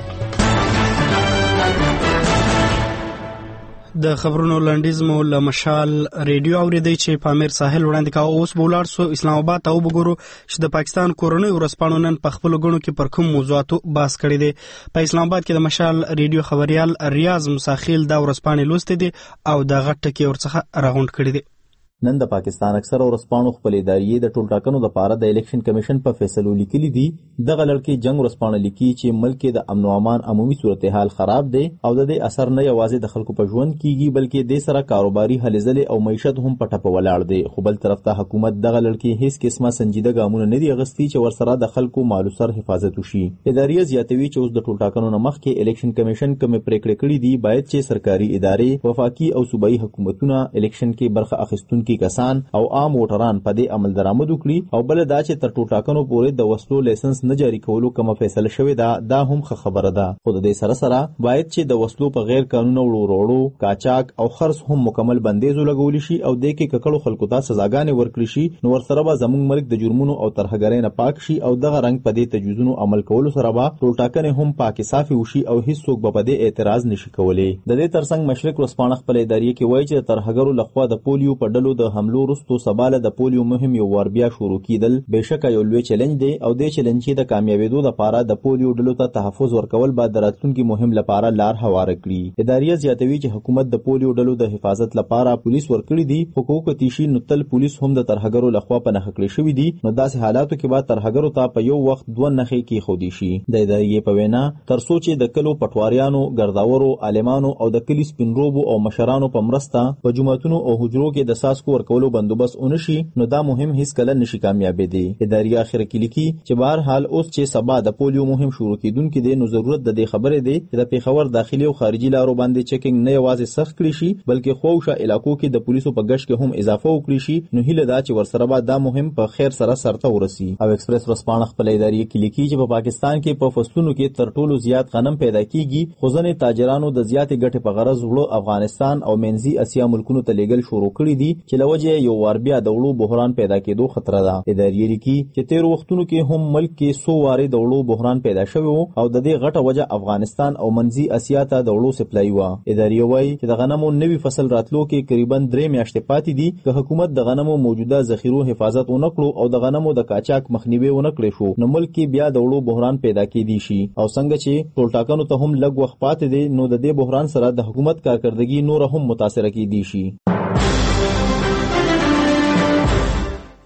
د خبرونو لنډیز مو له مشال ریډیو اوریدي چې پامیر ساحل وړاندې کا. اوس بولار سو اسلام آباد ته وګورو چې د پاکستان کورونی ورسپانو نن په خپل غونو کې پر کوم موضوعاتو باس کړی دي. په اسلام آباد کې د مشال ریډیو خبريال ریاض مساخیل دا ورسپانې لوستي دي او د غټ ټکی ورڅخه راغونډ کړی دي. نن د پاکستان اکثر ورسپانو خپل ادارې د ټولټاکنو لپاره د الیکشن کمیشن په فیصلو لیکلي دي. دغه لړکې جنگ ورسپانه لیکي چې ملک د امن او امان عمومي صورتحال خراب دی او د دې اثر نه یوازې د خلکو په ژوند کېږي بلکې د سره کاروباري هلې ځلې او معیشت هم په ټپه ولاړ دی. خو بل طرف ته حکومت دغه لړکې هیڅ قسمه سنجیده ګامونه نه دي اخیستي چې ورسره د خلکو مالو سر حفاظت وشي. ادارې زیاتوي چې اوس د ټولټاکنو نه مخکې الیکشن کمیشن کوم پریکړې کړې دي باید چې سرکاري ادارې، وفاقي او صوبایي حکومتونه الیکشن کې برخه اخیستونکي کسان او عام ووټران په دې عمل درآمد وکړي او بل دا چې تر ټولټاکنو پورې د وسلو لایسنس نه جاري کولو کومه فیصله شوې ده دا هم ښه خبره ده. خو د دې سره سره باید چې د وسلو په غیر قانوني وړو کاچاک او خرڅ هم مکمل بندیز ولګول شي او د کې ککړو خلکو ته سزاګانې ورکړي شي. نو ورسره به زموږ ملک د جرمونو او ترهګرۍ نه پاک شي او دغه رنګ په دې تجویزونو عمل کولو سره به ټولټاکنې هم پاکي صافي وشي او هیڅ څوک به په دې اعتراض نشي کولی. د دې ترڅنګ مشرق ورسپانه خپل ادارې کې وایي چې ترهګرو لخوا د پولیو په ډلو د حملو وروسته سباله د پولیو مهم یو وار بیا شروع کیدل بهشکه یو لوی چیلنج دی او د چیلنج د کامیابیدو لپاره د پولیو ډلو ته تحفظ ورکول بعد راتلونکي مهم لپاره لار هواره کړي. ادارې زیاتوي چې حکومت د پولیو ډلو د حفاظت لپاره پولیس ورکړي دي. حقوق تیشي نو تل پولیس هم د ترهګرو لخوا په نخ کړی شوی دي. نو داسې حالاتو کې بعد ترهګرو ته په یو وخت دوه نخې کې خودي شي. د ادارې په وینا تر څو چې د کلو پټواریانو، ګرداورو، عالمانو او د کلی سپینروبو او مشرانو په مرسته په جماعتونو او حجرو کې د ساسکو ورکولو بندوبست ونشي نو دا مهم هیڅ کله نشي کامیابې دي. ادارې اخر کې لیکي چې بهر حال اوس چې سبا د پولیو مهم شروع کیدونکو دي نو ضرورت د دې خبرې دی چې د پیښور داخلي او خارجي لارو باندې چیکینګ نه یوازې سخت کړي شي بلکې خوښه علاقو کې د پولیسو په گشت کې هم اضافه وکړي شي. نو هیله دا چې ورسره به دا مهم په خیر سره سرته ورسي. او ایکسپریس ورسپانه خپل ادارې کې لیکي چې په پاکستان کې په فصلونو کې تر ټولو زیات غنم پیدا کیږي. خو ځنې تاجرانو د زیاتې ګټې په غرض وړو افغانستان او منځي اسیا ملکونو ته لیږل شروع کړي دي چې لوجه یو وار بیا د وړو بحران پیدا کېدو خطر ده. ادارې لیکي چې تیر وختونو کې هم ملک کې 100 واره د وړو بحران پیدا شوی وو او د دې غټه وجه افغانستان او منځي اسیا ته د وړو سپلای و. ادارې وایي چې د غنمو نوي فصل راتلو کې تقریبا 3 میاشتې پاتې دي که حکومت د غنمو موجوده ذخیرو حفاظت ونکړو او د غنمو د کاچاک مخنیوي ونکړي شو نو ملک کې بیا د وړو بحران پیدا کېدی شي. او څنګه چې ټولټاکنو ته هم لږ وخت پاتې دی نو د دې بحران سره د حکومت کارکردګي نور هم متاثر کېدی شي.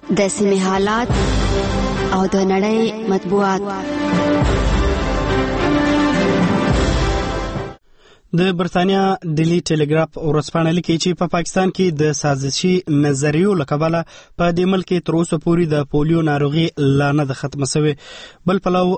د سیمې حالات او د نړۍ مطبوعات. د برتانیا ډیلی ټیلیګراف ورځپاڼه لیکي چې په پاکستان کې د سازشي نظریو له کبله په دې ملک کې تر اوسه پورې د پولیو ناروغي لا نه ده ختمه شوې. بل پلو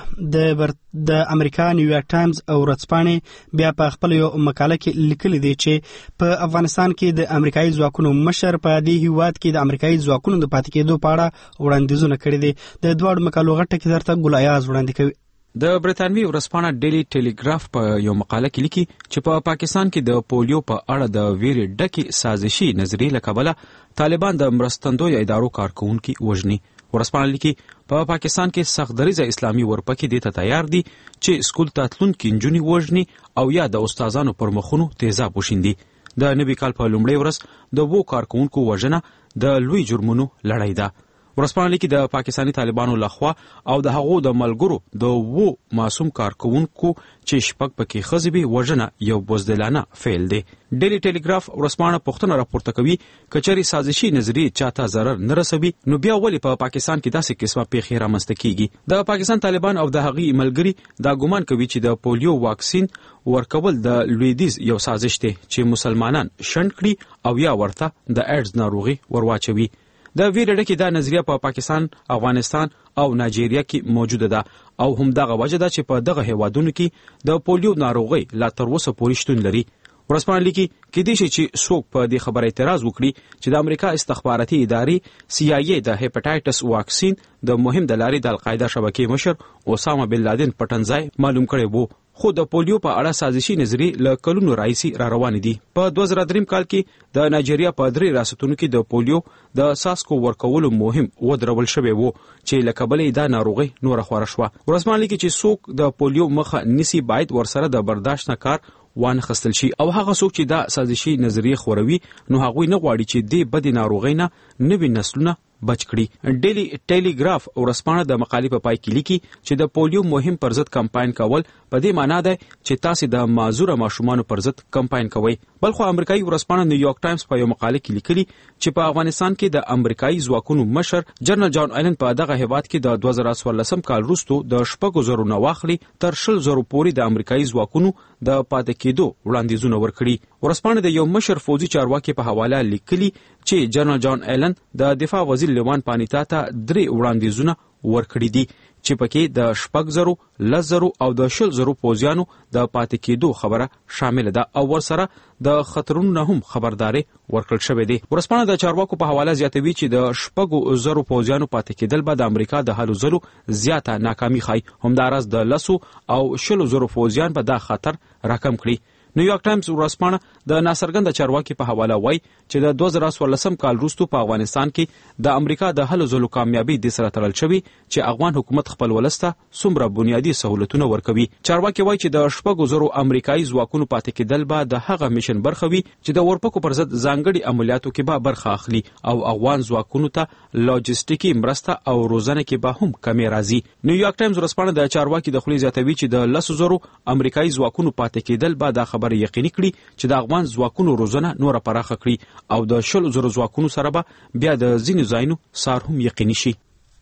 د امریکا نیویارک ټایمز ورځپاڼې بیا په خپل یو مقاله کې لیکلي دي چې په افغانستان کې د امریکایي ځواکونو مشر په دې هیواد کې د امریکایي ځواکونو د پاتې کېدو په اړه وړاندیزونه کړي دي. د دوه مقالو غټه کې درته ګل ایاز وړاندې کوي. د برتانوي ورځپاڼه ډیلی ټیلیګراف په یو مقاله کې لیکي چې په پاکستان کې د پولیو په اړه د ویرې ډکې سازشي نظریې له کبله طالبان د مرستندویو ادارو کارکونکي وژني. ورځپاڼه لیکي په پاکستان کې سخت دریځه اسلامي ورپکې دې ته تیار دي چې سکول ته تلونکي نجونې وژني او یا د استادانو پر مخونو تیزاب وشیندي. د نوي کال په لومړۍ ورځ د 2 کارکونکو وژنه د لوی جرمونو لړۍ ده. ورځپاڼه لیکي د پاکستاني طالبانو لخوا او د هغو د ملګرو د 2 معصوم کارکونکو چې شپږ پکې ښځې وي وژنه یو بزدلانه فعل دی. ډیلی ټیلیګراف ورځپاڼه پوښتنه راپورته کوي که چېرې سازشي نظریې چاته ضرر نه رسوي نو بیا ولې په پاکستان کې داسې قسمه پیښې رامنځته کیږي. د پاکستان طالبان او د هغې ملګري دا ګمان کوي چې د پولیو واکسین ورکول د لویدیز یو سازش دی چې مسلمانان شنډ کړي او یا ورته د ایډز ناروغي ورواچوي. د ویرې ډکې دا نظریه په پاکستان، افغانستان او نایجیریا کې موجوده ده او همدغه وجه ده چې په دغه هیوادونو کې د پولیو ناروغي لا تر اوسه پورې شتون لري. ورځپاڼه لیکي کېدای شي چې څوک په دې خبره اعتراض وکړي چې د امریکا استخباراتي ادارې CIA د هیپاټایټس واکسین د مهم د لارې د القاعده شبکې مشر اسامه بن لادن پټنځای معلوم کړی وو. خو د پولیو په اړه سازشي نظریې له کلونو راهیسې را روانې دي. په 2003 کال کې د نایجیریا په 3 ریاستونو کې د پولیو د ساسکو ورکولو مهم ودرول شوی وو چې له کبله دا ناروغي نوره خوره شوه. ورځپاڼه لیکي چې څوک د پولیو مخه نیسي باید ورسره د برداشت نه کار وانه خستل شي او هغه څوک چې دا سازشي نظریې خوروي نو هغوی نه غواړي چې دې بدې ناروغۍ نه نوي نسلونه بچ کړي. ډیلی ټیلیګراف ورځپاڼه د مقالې په پای کې لیکي چې د پولیو مهم پر ضد کمپاین کول په دې معنی ده چې تاسو د معذوره ماشومانو پر ضد کمپاین کوئ. بلخو امریکایي ورځپاڼه نیویارک ټایمز په یو مقاله کې لیکلي چې په افغانستان کې د امریکایي ځواکونو مشر جنرال جان ایلن په دغه هیواد کې د 2014 کال وروسته د 4,000 نه واخلي تر 100,000 پورې د امریکایي ځواکونو د پاتې کېدو وړاندیزونه ورکړي. ورځپاڼه د یو مشر فوجي چارواکي په حواله لیکلي چې جنرال جان ایلن د دفاع وزیر لیوان پانیتا ته 3 وړاندیزونه ورکړي دي چې پکې د 4,000 10,000 او د 20,000 پوځیانو د پاتې کېدو خبره شامل ده او ورسره د خطرونو نه هم خبرداري ورکړل شوې ده. ورځپاڼه د چارواکو په حواله زیاتوي چې د 4,000 پوځیانو پاتې کېدل به د امریکا د هلو ځلو زیاته ناکامي ښایي. همداراز د 10 او 20,000 پوځیان به دا خطر راکم کړي. نیویارک ټایمز ورځپاڼه د ناڅرګنده چارواکي په حواله وایي چې د 2014 کال وروسته په افغانستان کې د امریکا د هلو ځلو کامیابي د سره تړل شوی چې افغان حکومت خپل ولسته څومره بنیادی سہولتونه ورکوي. چارواکي وایي چې د 4,000 امریکایي ځواکونو پاتې کېدل به د هغه میشن برخه وي چې د ورپکو پر ضد ځانګړي عملیاتو کې به برخه اخلي او افغان ځواکونو ته لاجستیکي مرسته او روزنه کې به هم کمی راځي. نیویارک ټایمز ورځپاڼه د چارواکي د خولي زیاتوي چې د 10,000 امریکایي ځواکونو پاتې کېدل به د خبره یقیني کړي چې د افغان ځواکونو روزنه نوره پراخه کړي او د 20,000 ځواکونو سره به بیا د ځینو ځایونو سار هم یقیني شي.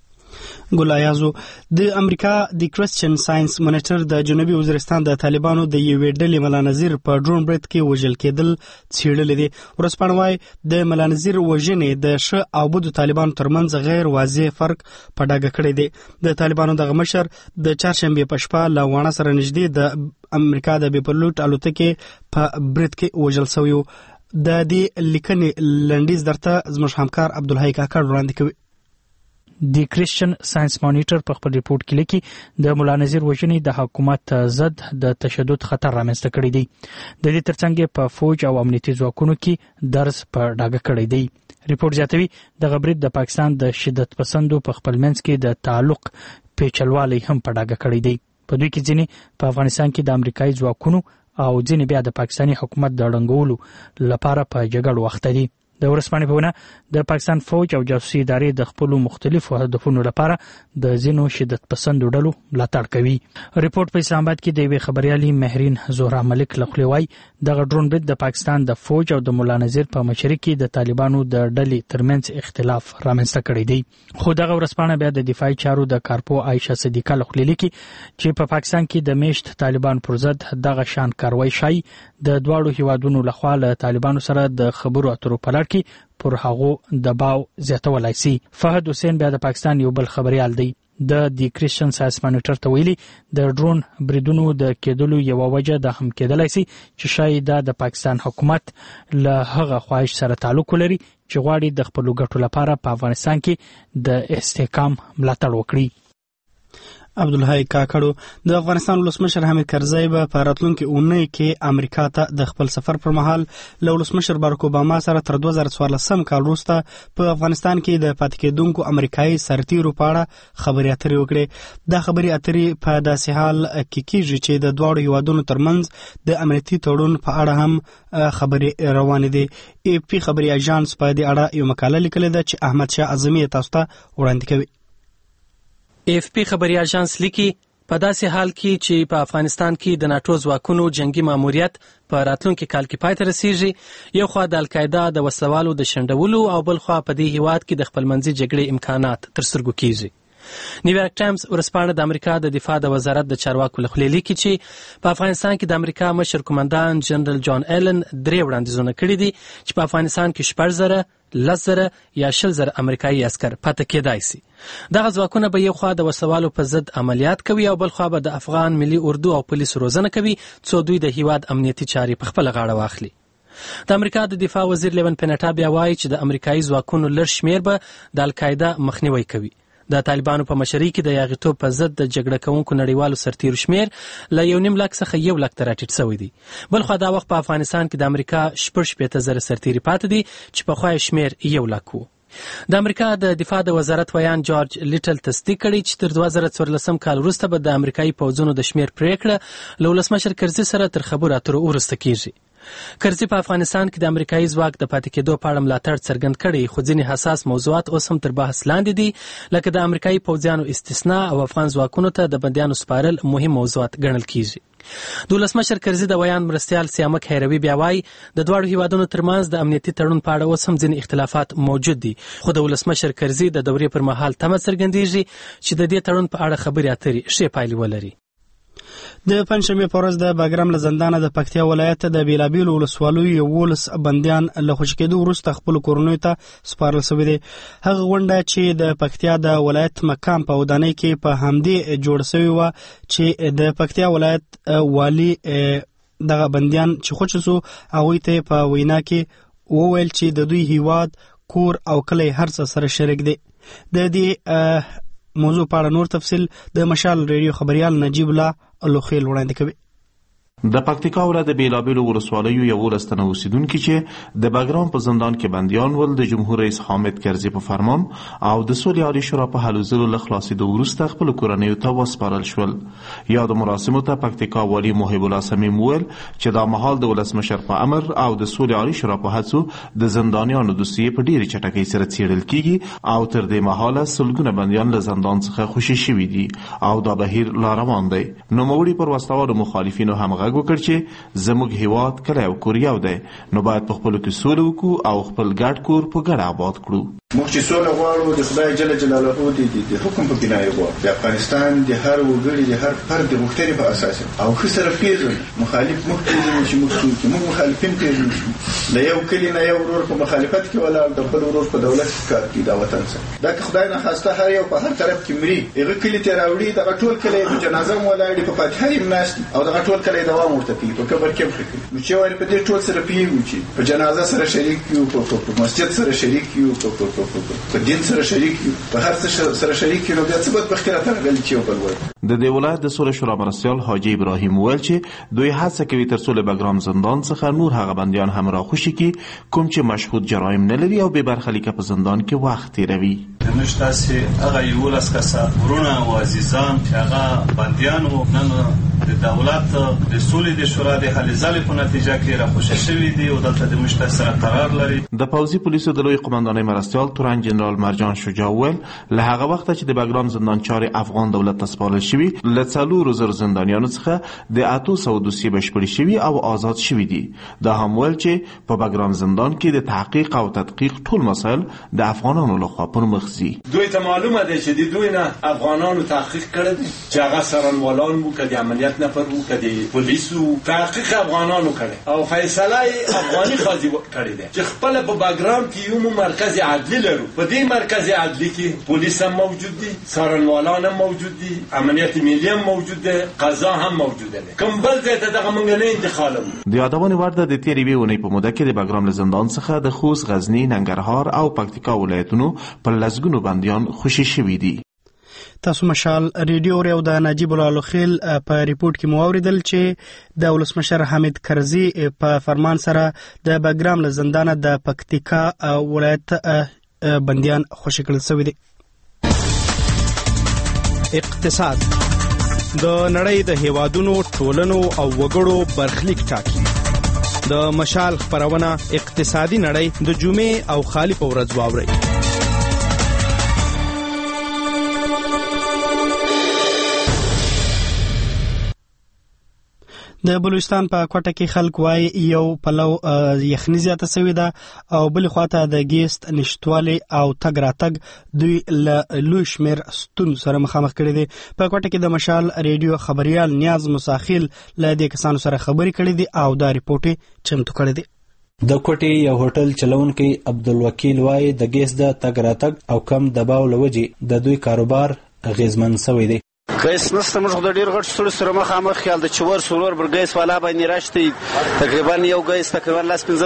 ګلایازو د امریکا د کرسچن ساينس مونیټر د جنوبي وزیرستان د طالبانو د یوې ډلې ملا نظیر په ډرون برید کې وژل کېدل څېړلې دي. ورځپاڼه وايي د ملا نظیر وژنې د ښه او بدو طالبانو ترمنځ غیر واضح فرق په ډاګه کړی دی. د طالبانو دغه مشر د چهارشنبې په شپه له واڼه سره نږدې د امریکا د بیپلوټ الوتکې په برید کې وژل شوی و. د دې لیکنې لنډیز درته زموږ همکار عبدالحی کاکړ وړاندې کوي. د کرسچن ساينس مانیټر په خپل ریپورت کې لیکي د مولا نذیر وژنې د حکومت ضد د تشدد خطر رامنځته کړی دی. د دې ترڅنګ په فوج او امنیتي ځواکونو کې درز په ډاګه کړی دی. ریپورت زیاتوي د غبرید د پاکستان د شدت پسندو په خپل منځ کې د تعلق پیچلوالی هم په ډاګه کړی دی. په دوی کې ځینې په افغانستان کې د امریکایي ځواکونو او ځینې بیا د پاکستاني حکومت د ړنګولو لپاره په جګړه وخت دي. د ورځپاڼې په ونه د پاکستان فوج او جاسوسي ادارې د خپل مختلفو هدفونو لپاره د ځینو شدت پسند ډلو ملاتړ کوي. ریپورت په اسلام آباد کې د یوې خبريالې مهرین زهرا ملک لخوا وایي دغه ډرون برید د پاکستان د فوج او د مولا نذیر په مشرۍ کې د طالبانو د ډلې ترمنځ اختلاف رامنځته کړی دی. خو دغه ورځپاڼه بیا د دفاعي چارو د کارپو عایشه صدیقه لخوا لیکي چې په پاکستان کې د میشت طالبان پر ضد دغه شان کاروایی شای د دواړو هیوادونو لخوا له طالبانو سره د خبرو اترو په لړ کې پر هغو دباو زیاتولای شي. فهد حسین بیا د پاکستان یو بل خبريال دی. د کریسچن ساينس مانیټر ته ویلي د ډرون بریدونو د کېدلو یو وجه د هم کېدلای شي چې شاید د پاکستان حکومت له هغه خواهش سره تعلق لري چې غواړي د خپل ګټو لپاره په افغانستان کې د استحکام ملاتړ وکړي. عبدالحی کاکړو د افغانستان ولسمشر حامد کرزی به په راتلونکي اونۍ کې امریکا ته د خپل سفر پر مهال له ولسمشر باراک اوباما سره تر 2014 کال وروسته په افغانستان کې د پاتې کېدونکو امریکایي سرتیرو په اړه خبرې اترې وکړې. دا خبرې اترې په داسې حال کې کېږي چې د دواړو هیوادونو ترمنځ د امنیتي تړون په اړه هم خبرې روانې دي. ای پی خبري اژانس په دې اړه یو مقاله لیکلې ده چې احمد شاه اعظمي تاسو ته وړاندې کوي. اف پی خبري اژانس لیکي په داسې حال کې چې په افغانستان کې د ناتو ځواکونو جنگي ماموریت په راتلونکي کال کې پای ته رسیږي، یو خوا د القاعده د وسلوالو د شنډولو او بل خوا په دې هیواد کې د خپلمنځي جګړې امکانات تر سترګو کیږي. نیویارک ټایمز ورځپاڼه د امریکا د دفاع د وزارت د چارواکو لخوا لیکي چې په افغانستان کې د امریکا مشر قومندان جنرال جان ایلن 3 وړاندیزونه کړي دي چې په افغانستان کې 10,000 10,000 یا 20,000 امریکایي عسكر پاتې کېدای شي. دغه ځواکونه به یو خوا د وسلوالو په ضد عملیات کوي او بل خوا به د افغان ملي اردو او پولیس روزنه کوي څو دوی د هیواد امنیتي چارې په خپل غاړه واخلي. د امریکا د دفاع وزیر لیون پینټا بیا وایي چې د امریکایي ځواکونو لږ شمیر به د القاعده مخنیوي کوي. د طالبانو په مشرۍ کې د یاغیتوب په ضد د جګړه کوونکو نړیوالو سرتیرو شمیر له 1.5 لک څخه 1 لک ته راټیټ شوی دی. بل خو دا وخت په افغانستان کې د امریکا 18,000 سرتیري پاتې دي چې په خوای شمیر 1 لک وو. د امریکا د دفاع د وزارت ویان جورج لیټل تصدیق کړي چې تر 2014 کال وروسته به د امریکایي پوځونو د شمیر پریکړه له ولسمشر کرزي سره تر خبرو اترو وروسته کیږي. کرزي په افغانستان کې د امریکایي ځواک د پاتې کېدو په اړه ملاتړ څرګند کړي، خو ځینې حساس موضوعات اوس هم تر بحث لاندې دي، لکه د امریکایي پوځیانو استثناء او افغان ځواکونو ته د بندیانو سپارل مهم موضوعات ګڼل کیږي. د ولسمشر کرزي د ویان مرستیال سیامک هیروي بیا وایي د دواړو هیوادونو ترمنځ د امنیتي تړون په اړه اوس هم ځینې اختلافات موجود دي، خو د ولسمشر کرزي د دورې پر مهال تمه څرګندېږي چې د دې تړون په اړه خبرې اترې ښې پایلې ولري. د پنځمې په ورځ د باګرام له زندانه د پکتیا ولایت د بیلابیلو ولسوالیو 11 بندیان له خوشي کېدو وروسته خپل کورونو ته سپارل شوي دي. هغه غونډه چې د پکتیا د ولایت مقام په ودانۍ کې په همدې جوړ شوی و چې د پکتیا ولایت والی دغه بندیان چې خوشي سو هغه ته په وینا کې وویل چې د دوی هیواد کور او کلی هر څه سره شریک دي. د دې موضوع په اړه نور تفصیل د مشال ریډیو خبريال نجیب الله لوخیل وړاندې کوي. د پکتیکا ولایت د بیلابیلو ولسوالیو 11 تنه اوسیدونکي چې د باګرام په زندان کې بندیان ول د جمهور رئیس حامد کرزي په فرمان او د سولې عالی شورا په هلو ځلو له خلاصېدو وروسته خپل کورنیو ته وسپارل شول. یاد مراسمو ته پکتیکا والی محب الله صمیم ویل چې دا مهال د ولسمشر په امر او د سولې عالی شورا په هڅو د زندانیانو دوسیې په ډیره چټکۍ سره څیړل کیږي او تر دې مهاله سلګونه بندیان له زندان څخه خوشي شوي دي او دا بهیر لا روان دی. نوموړي پر وسلوالو مخالفینو هم وکړ چې زموږ هیواد کله او کوریاو دی، نو باید په خپل کې سوله وکړو او خپل ګډ کور په ګډه آباد کړو. موږ چې سوله غواړو د خدای جل جلاله د حکم په بنا یې غواړو. د افغانستان د هر وګړي د هر فرد غوښتنې په اساس او ښه سره پیژنو مخالف موږ پیژنو چې موږ مخالفین پیژنو. د یو کلی نه یو ورور په مخالفت کې ولاړ د بل ورور په دولت کې کار کوي دا وطن سره. دا که خدای نه خواسته هر یو په هر طرف کې مري هغه کلی ته راوړي دغه ټول کلی د جنازه ولاړ په فاتحه یې مناسب او دغه ټول کلی دوام ورته کوي په قبر کې کوي. نو چې وایي په دې ټول سره پیږي چې په جنازه سره شریک یو په مسجد سره شریک یو په دین سره شریک یو په هر څه سره شریک یو بیا څه بدبختي راته راغلي چې بل وایي. د دې ولایت د سولې شورا مرستیال حاجی ابراهیم ویل چې دوی هڅه کوي تر څو له باګرام زندان څخه نور هغه بندیان هم راخوشي کی کوم چې مشهود جرایم نه لري او به برخلیک په زندان کې وخت تیروي. نشته چې هغه یو لاس کسه ورونه او عزیزان چې هغه بندیان وو نن د دولت د سولې د شورا د هلې ځلې په نتیجه کې راخوشي شوي دي او دلته د موږ سره قرار لري. د پوځي پولیسو د لوی قماندانۍ مرستیال تورن جنرال مرجان شجاع ویل له هغه وخته چې د بګرام زندان چارې افغان دولت ته سپارل شوي له 4,000 زندانیانو څخه د 800 دوسیې بشپړې شوي او آزاد شوي دي. دا هم ویل چې په بګرام زندان کې د تحقیق او تدقیق ټول مسایل د افغانانو لخوا پر مخ ځي. دوی ته معلومه ده چې د دوی نه افغانانو تحقیق کړی دی چې هغه سرنوالان وو که د عملیات نفر وو که د پولیسو تحقیق افغانانو کړی او فیصله افغاني قاضي کړی دی چې خپل په بګرام کې یو مرکز عدلی لرو. په دې مرکز عدلی کې پولیس هم موجود دي، سرنوالان هم موجود دي، امنیت ملی هم موجود ده، قضا هم موجود ده. کوم بل ځای ته دغه موږ نه انتقالوو. د یادونې وړ ده د تېرې یوې اونۍ په موده کې د بګرام له زندان څخه د خوست، غزني، ننګرهار او پکتیکا ولایتونو په لسګونو بندیان خوشي شوي دي. تاسو مشال ریډیو او د نجیب الله خیل په ریپورت کې مو اوریدل چې د ولسمشر حامد کرزي په فرمان سره د بګرام له زندانه د پکتیکا ولایت بندیان خوشي کړل شوی دي. اقتصاد د نړۍ د هیوادونو ټولنو او وګړو برخلیک ټاکي. د مشال خبرونه اقتصادي نړۍ د جمعې او خالی په ورځ واوري. د بلوچستان په کوټه کې خلک وای یو پلو یخني زیاته شوې ده او بل خواته د ګیست نشټوالي او تګ راتګ دوی له لوی شمیر ستون سره مخامخ کړي دي. په کوټه کې د مشال ریډیو خبريال نیاز مساخیل له دې کسانو سره خبري کړي دي او دا ریپورت چمتو کړی دی. د کوټې یو هوټل چلونکي عبدالوکیل وای د ګیس د تګ راتګ او کم دباو لوجې د دوی کاروبار اغیزمن شوی دی. ګیس نشته، موږ د ډیر غټ ستړي سره مخامخ خیال د چور سولور بر ګیس والا باندې راشتي تقریبا یو ګیس تقریبا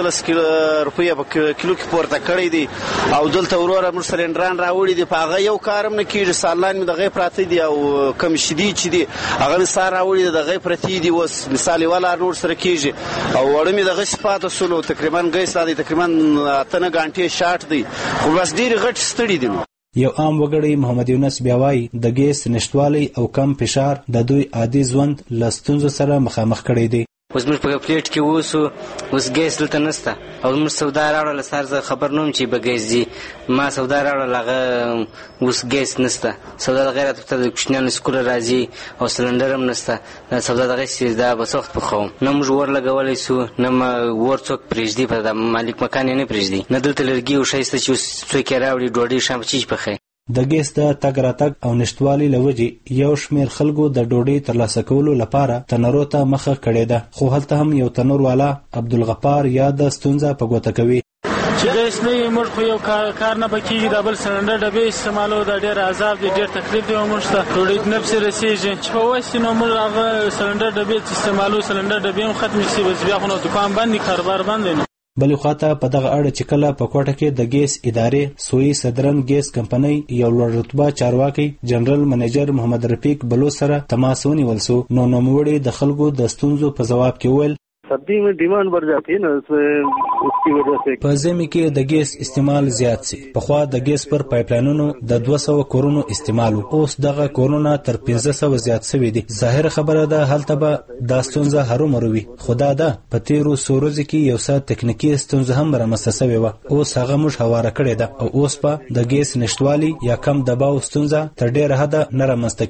15 روپیا په کیلو کې پورته کړی دی او دلته وروره موږ سلندران راوړي دي. په هغه یو کارم نه کیږي، سالان مې دغه پراته دي او کم شدي چې دي هغه مې سار راوړي دغه پرتی دي. اوس مثال والا نور سره کیږي او وړ مې دغه صفات سولو تقریبا ګیس لري تقریبا 8 غنټې شارټ دی خو بس ډیر غټ ستړي دي. یو عام وګړی محمد یونس بیاوای د ګیس نشټوالي او کم فشار د دوی عادي ژوند لستونزو سره مخامخ کړي دي. اوس موږ په پلیټ کې اوس ګیس دلته نشته او موږ سودا راوړل سر زه خبر نوم چې به ګیس دي ما سودا راوړل هغه اوس ګیس نشته. سودا د غیرت ته د کوشنیانو سکول راځي او سلندر هم نشته. سودا دغه سیز دا به سخت پخوم نه موږ ور لګولای سو نه ور څوک پرېږدي په د مالک مکان نه پرېږدي نه دلته لرګي او شایسته چې څوک راوړي ډوډۍ شام چیز پخې. د ګیس د تګ راتګ او نشټوالي لوجې یو شمیر خلکو د ډوډۍ ترلاسه کولو لپاره تنورو ته مخه کړې ده خو هلته هم یو تنور والا عبدالغفار یا د ستونزه په ګوته کوي. چې ګیس نه موږ خو یو کار نه بکیږي د بل سلندر ډبې استعمالو د ډېر عذاب دی ډېر تکلیف دی موږ ته ډوډۍ نه پسې رسیږي چې په واسي نو موږ هغه سلندر ډبې استعمالو سلندر ډبې هم ختم شي بس بیا خو نو دکان باندې کاروبار باندې نه. بلې خواته په دغه اړه چې کله په کوټه کې د ګیس ادارې سوی صدرن ګیس کمپنۍ یو لوړ رتبه چارواکي جنرال منیجر محمد رفیق بلوچ سره تماس ونیول سو نو نوموړي د خلکو د ستونزو په جواب کې وویل सर्दी में डिमांड बढ़ जाती है ना उसकी वजह से په ژمي کې د ګیس استعمال زیات سي. پخوا د ګیس پر پایپلاینونو د 200 کورونو استعمال اوس دغه کورونه تر 1500 زیات شوي دي. ظاهر خبره ده هلته به د ستونزه هرومرو وي. خدا ده په تیرو سورز کې یو څه تکنیکی ستونزه هم رامنځته شوې و اوس هغه موږ هواره کړې ده او اوس په د ګیس نشټوالي یا کم دباو ستونزه تر ډیره حد نه رامنځته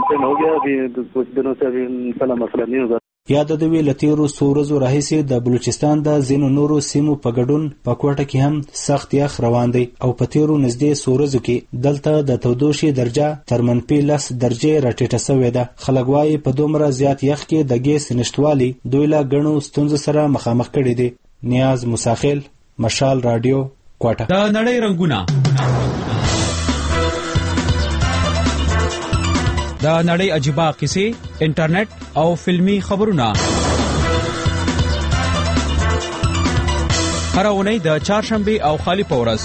کیږي. یاد د وی لتیرو سورزو راهیسي د بلوچستان د زینو نورو سیمو په ګډون په کوټه کې هم سخت یخ روان دی او په تیرو نږدې سورزو کې دلته د تودوخې درجه تر -10 درجه راټیټه شوې ده. خلک وايي په دومره زیات یخ کې د ګیس نشټوالي دوی لا غنو ستونزو سره مخامخ کړي دي. نیاز مساخیل، مشال رادیو، کوټه. د نړۍ رنگونه د نړۍ عجیبه قصې، انټرنیټ او فلمی خبرونه هر اونۍ د چهارشنبه او خالی په ورځ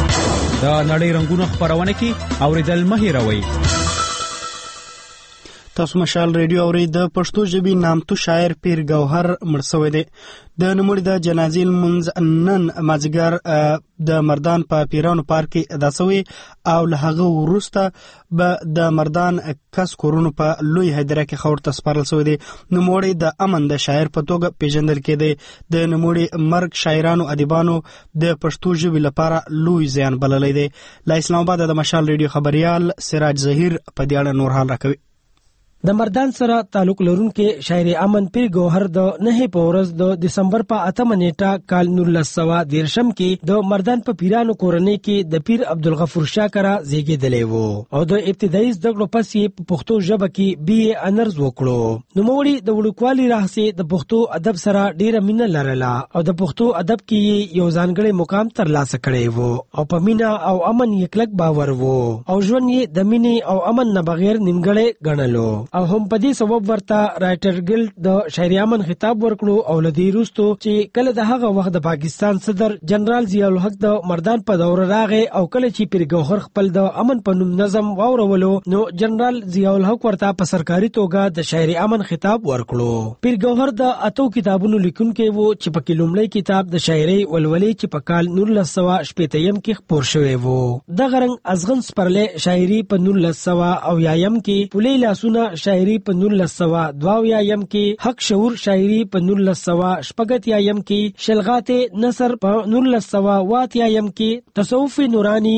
د نړۍ رنگونه خبرونه کې اوریدل مه هیروئ. تاسو مشال ریډیو اوري. د پښتو ژبې نامتو شاعر پیر ګوهر مړ شوی دی. د نوموړي د جنازې لمونځ نن مازدیګر د مردان په پیرانو پارک کې ادا شوی او له هغه وروسته به د مردان کس کورونو په لوی هدیره کې خاور ته سپارل شوی دی. نوموړي د امن د شاعر په توګه پیژندل کېدی. د نوموړي مرګ شاعرانو ادیبانو د پښتو ژبې لپاره لوی زیان بللی دی. له اسلام آباد د مشال ریډیو خبريال سراج ظهیر په دې اړه نور حال راکوي. د مردان سره تعلق لرونکي شاعر امن پیر ګوهر د 9 په ورځ د دسمبر په 8 نیټه کال 1913 کې د مردان په پیرانو کورنۍ کې د پیر عبدالغفور شاه کرا زیږیدلی وو او د ابتدایي زده کړو پس یې په پښتو ژبه کې BA انرز وکړو. نوموړي د وړوکوالي راهیسې د پښتو ادب سره ډیره مینه لرله او د پښتو ادب کې یو ځانګړی مقام ترلاسه کړی وو او په مینا او امن یې کلک باور وو او ژوند یې د مینې او امن نه بغیر نیمګړی ګڼلو او هم په دې سبب ورته رائټر ګلډ د شاعر امن خطاب ورکړو او لدی روستو چې کله د هغه وخت د پاکستان صدر جنرال ضیاء الحق د مردان په دور راغی او کله چې پیر ګوهر خپل د امن په نوم نظم واورولو نو جنرال ضیاء الحق ورته په سرکاري توګه د شاعر امن خطاب ورکړو. پیر ګوهر د 8 کتابونو لیکونکی وو چې په کې لومړی کتاب د شاعري ولولې چې په کال 1918 کې خپور شوی وو. د غرنګ ازغن سپرلې شاعري په 1900 کې پولې لاسونه شاعري په 1922 کې حق شعور شاعري په 1980 کې شلغات نصر په 1980 کې تصوف نورانی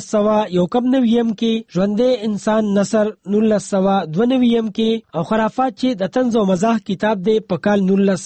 1991 کې ژوندې انسان نصر 1992 کې او خرافات چې د طنز او مزاح کتاب دی په کال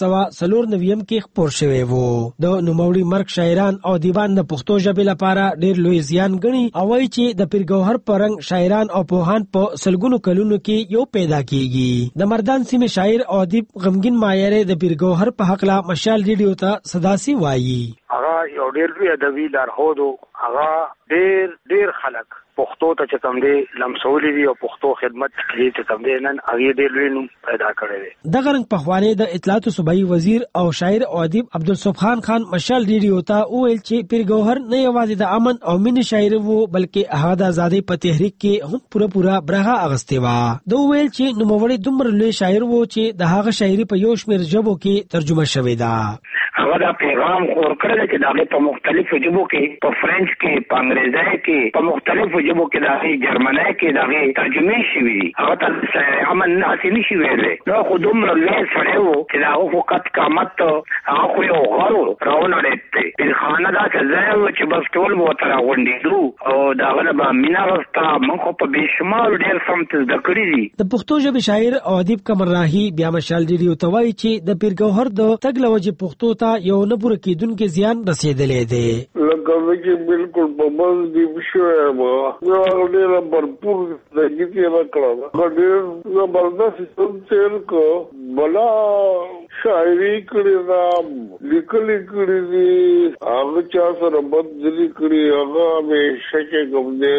1994 کې خپور شوی وو. د نوموړي مرګ شاعران او دیوان د پښتو ژبې لپاره ډېر لوی زیان ګڼي او وايي چې د پیر ګوهر پرنګ شاعران او پوهان په سلګونو کلونو کې یو پیدا کیږي. د مردان سیمه شاعر او ادیب غمګین مایره د پیر ګوهر په حق لا مشال ریډیو ته صداسي وایي. هغه یو ډېر لوی ادبي لارښود و. هغه ډېر خلک پښتو ته چې کوم دی لمسولې دي او پښتو خدمت کې چې کوم دی نن هغه ډېر لوی نوم پیدا کړی دی. د غرنګ پخوانی د اطلاعات صوبایي وزیر او شاعر او ادیب عبدالصبحان خان مشال ریډیو ته وویل چې پیر ګوهر نه یوازې د امن او مینې شاعر وو بلکې هغه د ازادۍ په تحریک کې هم پوره برخه اخیستې وه. د ویل چې نوموړی دومره لوی شاعر وو چې د هغه شاعري په یو شمېر ژبو کې ترجمه شوې ده. هغه دا پیغام خور کړی چې دا په مختلفو ژبو کې په فرنچ کې په انګریزي کې په مختلفو ژبو کې دا جرمنی کې دا ترجمه شوې دي. هغه ته امن ناسي نشي ویلې نو خو دومره لوی سړی وو چې دا هغه قد قامت هغه خو یو غارو راونړېد. پیرخانه دا ځای و چې بس ټول به ورته راغونډېدو او د هغه نه به مینه غوښته. موږ خو په بېشمار ډېر سمت زده کړي دي. د پښتو ژبې شاعر او ادیب قمر راهي بیا مشال ریډیو ته وایي چې د پیر ګوهر د تګ له وجې پښتو ته یو نه پوره کېدونکی زیان رسېدلی دی. لکه چې بالکل په منځ کې شوی وه هغه ډېره भरपूर زندګي تېره کړه. هغه ډېر زبردست ژوند تېر کړ. بلا شاعري کړې ده لیکلي کړي دي هغه چا سره بدلي کړي. هغه همیشه چې کوم دی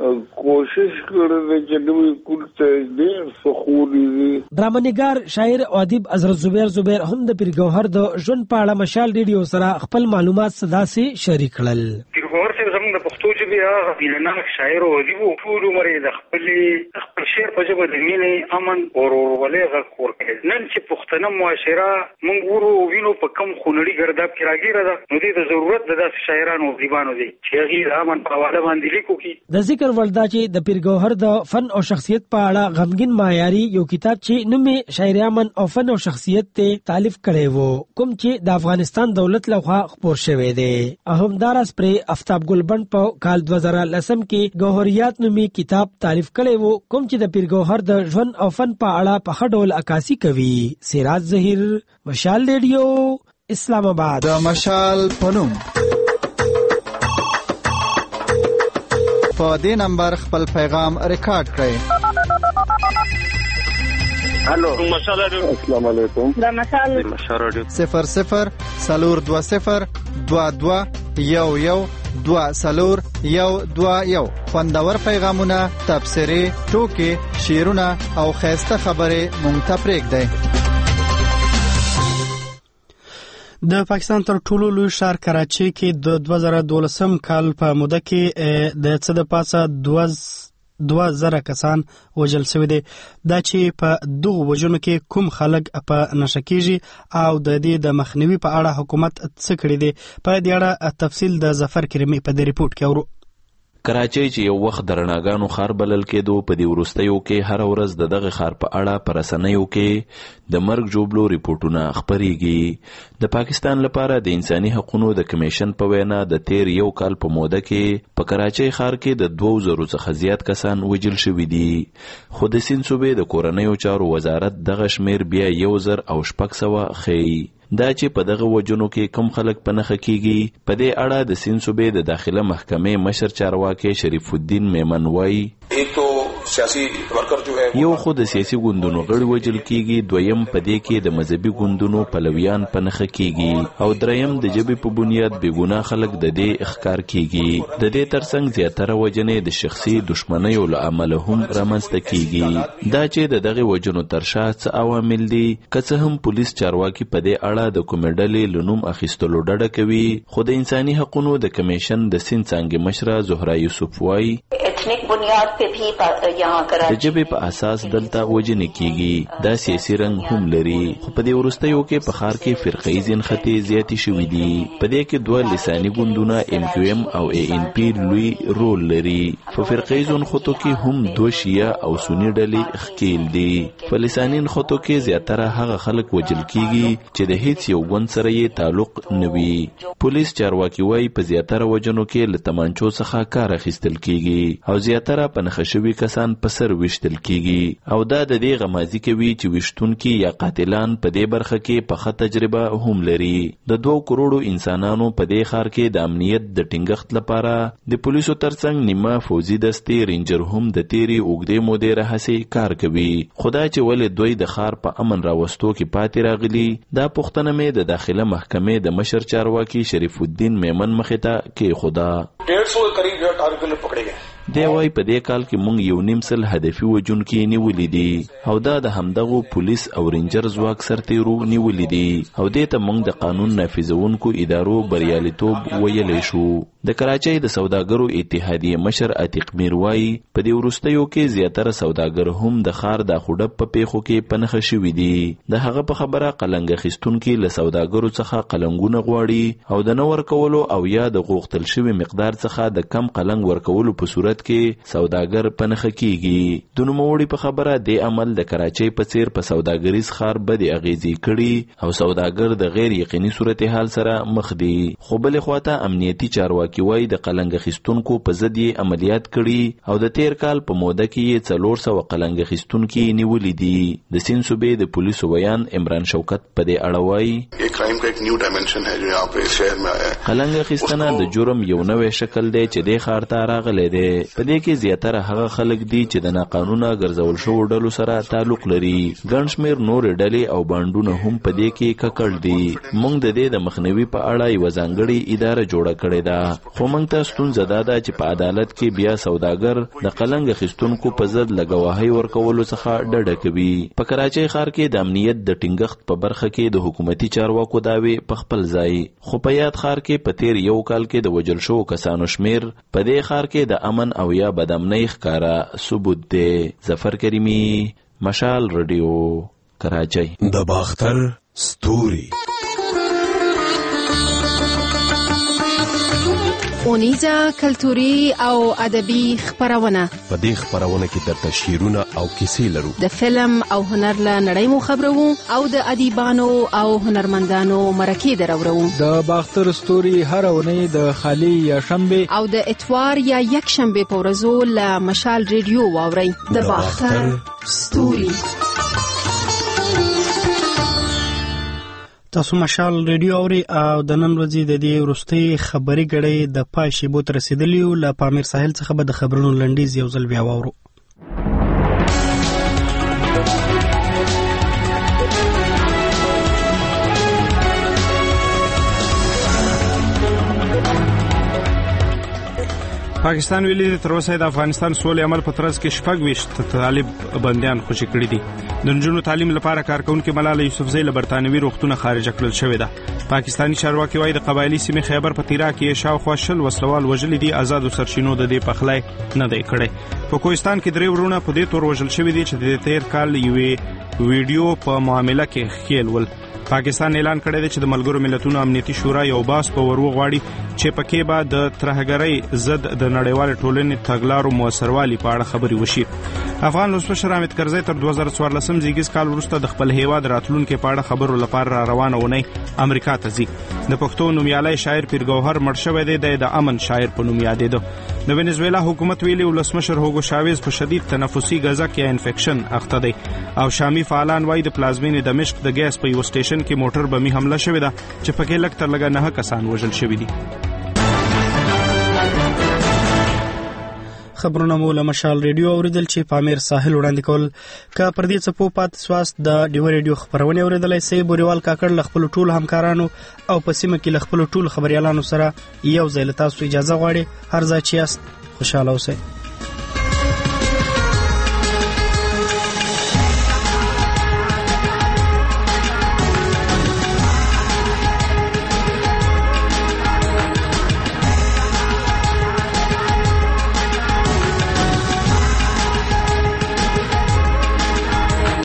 کوشش کړی دی چې نوي کور ته ډېر سخولي دي. ډرامه‌نګار شاعر او ادیب حضرت زبیر هم د پیر ګوهر د ژوند په اړه مشال ریډیو سره خپل معلومات صداسي شریک کړل. پیر ګوهر صاحب زموږ د پښتو ژبې هغه مینهناک شاعر او ادیب و. ټول عمر یې د خپل شعر په ژبه د مینې امن او ورورولۍ غږ خپور کړی. نن چې پښتنه معاشره موږ ورو وینو په کم خونړي ګرداب کې راګیره ده نو دې د ضرورت د داسې شاعرانو او ادیبانو دی چې هغې د امن په حواله باندې لیکو کړي. د ذکر وړ ده چې د پیر ګوهر د فن او شخصیت په اړه غمګین معیاري یو کتاب چې نوم یې شاعر امن او فن او شخصیت ته تالیف کړی وو کوم چې د افغانستان دولت لخوا خپور شوی دی. همداراز پرې آفتاب ګلبند په کال 2010 کې ګوهریات نومي کتاب تالیف کړی وو کوم چې د پیر ګوهر د ژوند او فن په اړه په ښه ډول عکاسي کوي. سراج ظهیر مشال ریډیو اسلام آباد. د مشال پنوم په دې نمبر خپل پیغام ریکارډ کړئ. هلو مشال رادیو. السلام علیکم. دا مشال رادیو 00 420 22 11 2 خوندور پیغامونه تبصرې ټوکې شعرونه او خیسته خبرې مونږ ته پرېږدئ. د پاکستان تر ټولو لوی ښار کراچۍ کې د 2012 کال په موده کې د څه د پاسه 2000 کسان وژل شوي دي. دا چې په دغو وژنو کې کوم خلک په نشه کېږي او د دې د مخنیوي په اړه حکومت څه کړي دي، په دې اړه تفصیل د ظفر کریمي په دې ریپورت کې اورو. کراچۍ چې یو وخت د رڼاګانو ښار بلل کېدو، په دې وروستیو کې هره ورځ د دغه ښار په اړه په رسنیو کې د مرګ ژوبلو ریپورټونه خپریږي. د پاکستان لپاره د انساني حقوقو د کمیشن په وینا د تیر یو کال په موده کې په کراچۍ ښار کې د 2000 څخه زیات کسان وژل شوي دي. خو د سیند صوبې د کورنیو چارو وزارت دغه شمیر بیا 1600 ښیي. دا چې په دغه وجونو کې کم خلک په نخښه کیږي، په دې اړه د سیند صوبې د داخله محکمې مشر چارواکي شریف الدین میمن وایي یو خو د سیاسي ګوندونو غړي وژل کیږي، دویم په دې کې د مذهبي ګوندونو پلویان په نخښه کیږي، او دریم د ژبې په بنیاد بې ګناه خلک د دې اخکار کیږي. د دې ترڅنګ زیاتره وجنې د شخصي دشمنیو له امله هم رامنځته کیږي. دا چې د دغه وجنو تر شا څه عوامل دي، که څه هم پولیس چارواکي په دې اړه د کومې ډلې له نوم اخیستلو ډډه کوي، خو د انساني حقوقو د کمیشن د سیند څانګې مشره زهرا یوسف وایي د ژبې په اساس دلته وژنې کیږي. دا سیاسي رنګ هم لري، خو په دې وروستیو کې په ښار کې فرقه‌ییز نښتې زیاتې شوي دي. په دې کې 2 لساني ګوندونه MQM او ANP لوی رول لري. په فرقه‌ییزو نښتو کې هم 2 شیعه او سني ډلې ښکیل دي. په لساني نښتو کې زیاتره هغه خلک وژل کیږي چې د هیڅ یو ګوند سره یې تعلق نه وي. پولیس چارواکي وایي په زیاتره وژنو کې له تمانچو څخه کار اخیستل کیږي او زیاتره په نښه شوي کسان په سر ویشتل کیږي، او دا د دې غمازي کوي چې ویشتونکي یا قاتلان په دې برخه کې پخه تجربه هم لري. د 2 کروڑو انسانانو په دې ښار کې د امنیت د ټینګښت لپاره د پولیسو ترڅنګ نیمه فوزي دستې رینجر هم د تیری اوږدې مودې راهیسې کار کوي. خدا چې ولې دوی د ښار په امن راوستو کې پاتې راغلي، دا پوښتنه مې د داخله محکمې د مشر چارواکي شریف الدین میمن مخې ته کېښوده. 150 قریب ټارګټ پکړے گئے. دی وایي په دې کال کې موږ 1.5 هدفي وژونکي نیولي دي، او دا د همدغو پولیس او رینجر ځواک سرتیرو نیولي دي، او دې ته موږ د قانون نافذونکو ادارو بریالیتوب ویلی شو. د کراچۍ د سوداګرو اتحادیې مشر عتیق میر وایي په دې وروستیو کې زیاتره سوداګر هم د ښار د خوډب په پیښو کې په نښه شوي دي. د هغه په خبره قلنګ اخیستونکي له سوداګرو څخه قلنګونه غواړي، او د نه ورکولو او یا د غوښتل شوي مقدار څخه د کم قلنګ ورکولو په صورت کې سوداګر په نښه کیږي. د نوموړي په خبره دې عمل د کراچۍ په څیر په سوداګریز ښار بدې اغیزې کړي او سوداګر د غیر یقیني صورتحال سره مخ دي. خو بلې خواته امنیتي چارواکي وایي د قلنګ اخیستونکو په ضد یې عملیات کړي او د تیر کال په موده کې یې 400 قلنګ اخیستونکي نیولي دي. د سیند صوبې د پولیسو ویان عمران شوکت په دې اړه وایي قلنګ اخیستنه د جرم یو نوې شکل دی چې د ښار ته راغلی دی. په دې کې زیاتره هغه خلک دي چې د ناقانونه ګرځول شوو ډلو سره تعلق لري. ګڼ شمېر نورې ډلې او بانډونه هم په دې کې ککړ دي. موږ د دې د مخنیوي په اړه یوه ځانګړې اداره جوړه کړې ده، خو موږ ته ستونزه دا ده چې په عدالت کې بیا سوداګر د قلنګ اخیستونکو په ضد له ګواهۍ ورکولو څخه ډډه کوي. په کراچۍ ښار کې د امنیت د ټینګښت په برخه کې د حکومتي چارواکو دعوې په خپل ځای، خو په یاد ښار کې په تیر یو کال کې د وژل شوو کسانو شمیر په دې ښار کې د امن او یا بدامنۍ ښکاره ثبوت دی. ظفر کریمي، مشال رادیو، کراچۍ. د باختر ستوري اونیزه کلتوري او ادبي خبرونه. په دې خبرونه کې درته شعرونه او کیسې لرو. د فلم او هنر له نړۍ مو خبرو او د ادیبانو او هنرمندانو مرکې درورو. د باختر ستوري هر اونۍ د خالی یا شنبه او د اتوار یا یک شنبه په ورځو له مشال ریډیو واوري. د باختر ستوري. تاسو مشال ریډیو اوري او د نن ورځې د دې وروستۍ خبري غړې د پای شیبو ته رسیدلی او له پامیر ساحل څخه به د خبرونو لنډیز یو ځل بیا واورو. پاکستان ویلي تر اوسه د افغانستان سولې عمل په ترڅ کې 26 طالب بندیان خوشي کړي دي. د نجونو تعلیم لپاره کارکونکو ملاله یوسفزۍ له برتانوي روغتونه خارج کړل شوې ده. پاکستاني چارواکي وايي د قبایلی سیمې خیبر پختونخوا کې شاوخوا 20 وسلوال وژلي دي. آزادو سرچینو د دې پخلی نه دی کړی. په کوهستان کې 3 ورونه په دې تور وژل شوي دي چې د تیر کال یوې ویډیو په معامله کې ښکیل ول. پاکستان اعلان کړی دی چې د ملګرو ملتونو امنیتي شورا یو باس په ورو غواړي چې پکې به د ترهګرۍ ضد د نړیوال ټولنې تګلارو موثروالي په اړه خبري وشي. افغان ولسمشر حامد کرزی تر 2014 زیږیز کال وروسته د خپل هیواد راتلونکو په اړه خبرو لپاره را روانه ونی امریکا ته ځي. د پښتو نومیالي شاعر پیر ګوهر مړ شوی دی. د امن شاعر په نوم یادېده. د وینزویلا حکومت ویلي ولسمشر هوګو شاویز په شدید تنفسي غذا کې انفیکشن اخته دی او شامي فعالان وايي د پلازمینې دمشق د ګیس په یو سټیشن کې موټر بمي حمله شوې ده چې پکې لږ تر لږه 9 کسان وژل شوي دي. خبرونه مو له مشال ریډیو اوریدل چې پامیر ساحل وړاندې کول. که پر دې څپو پات سواست د ډیو ریډیو خبرونه اوریدلای سي. بوريوال کاکړ له خپل ټول همکارانو او په سیمه کې له خپل ټول خبريالانو سره یو ځای له تاسو اجازه غواړي. هر ځای چې یاست خوشاله اوسئ.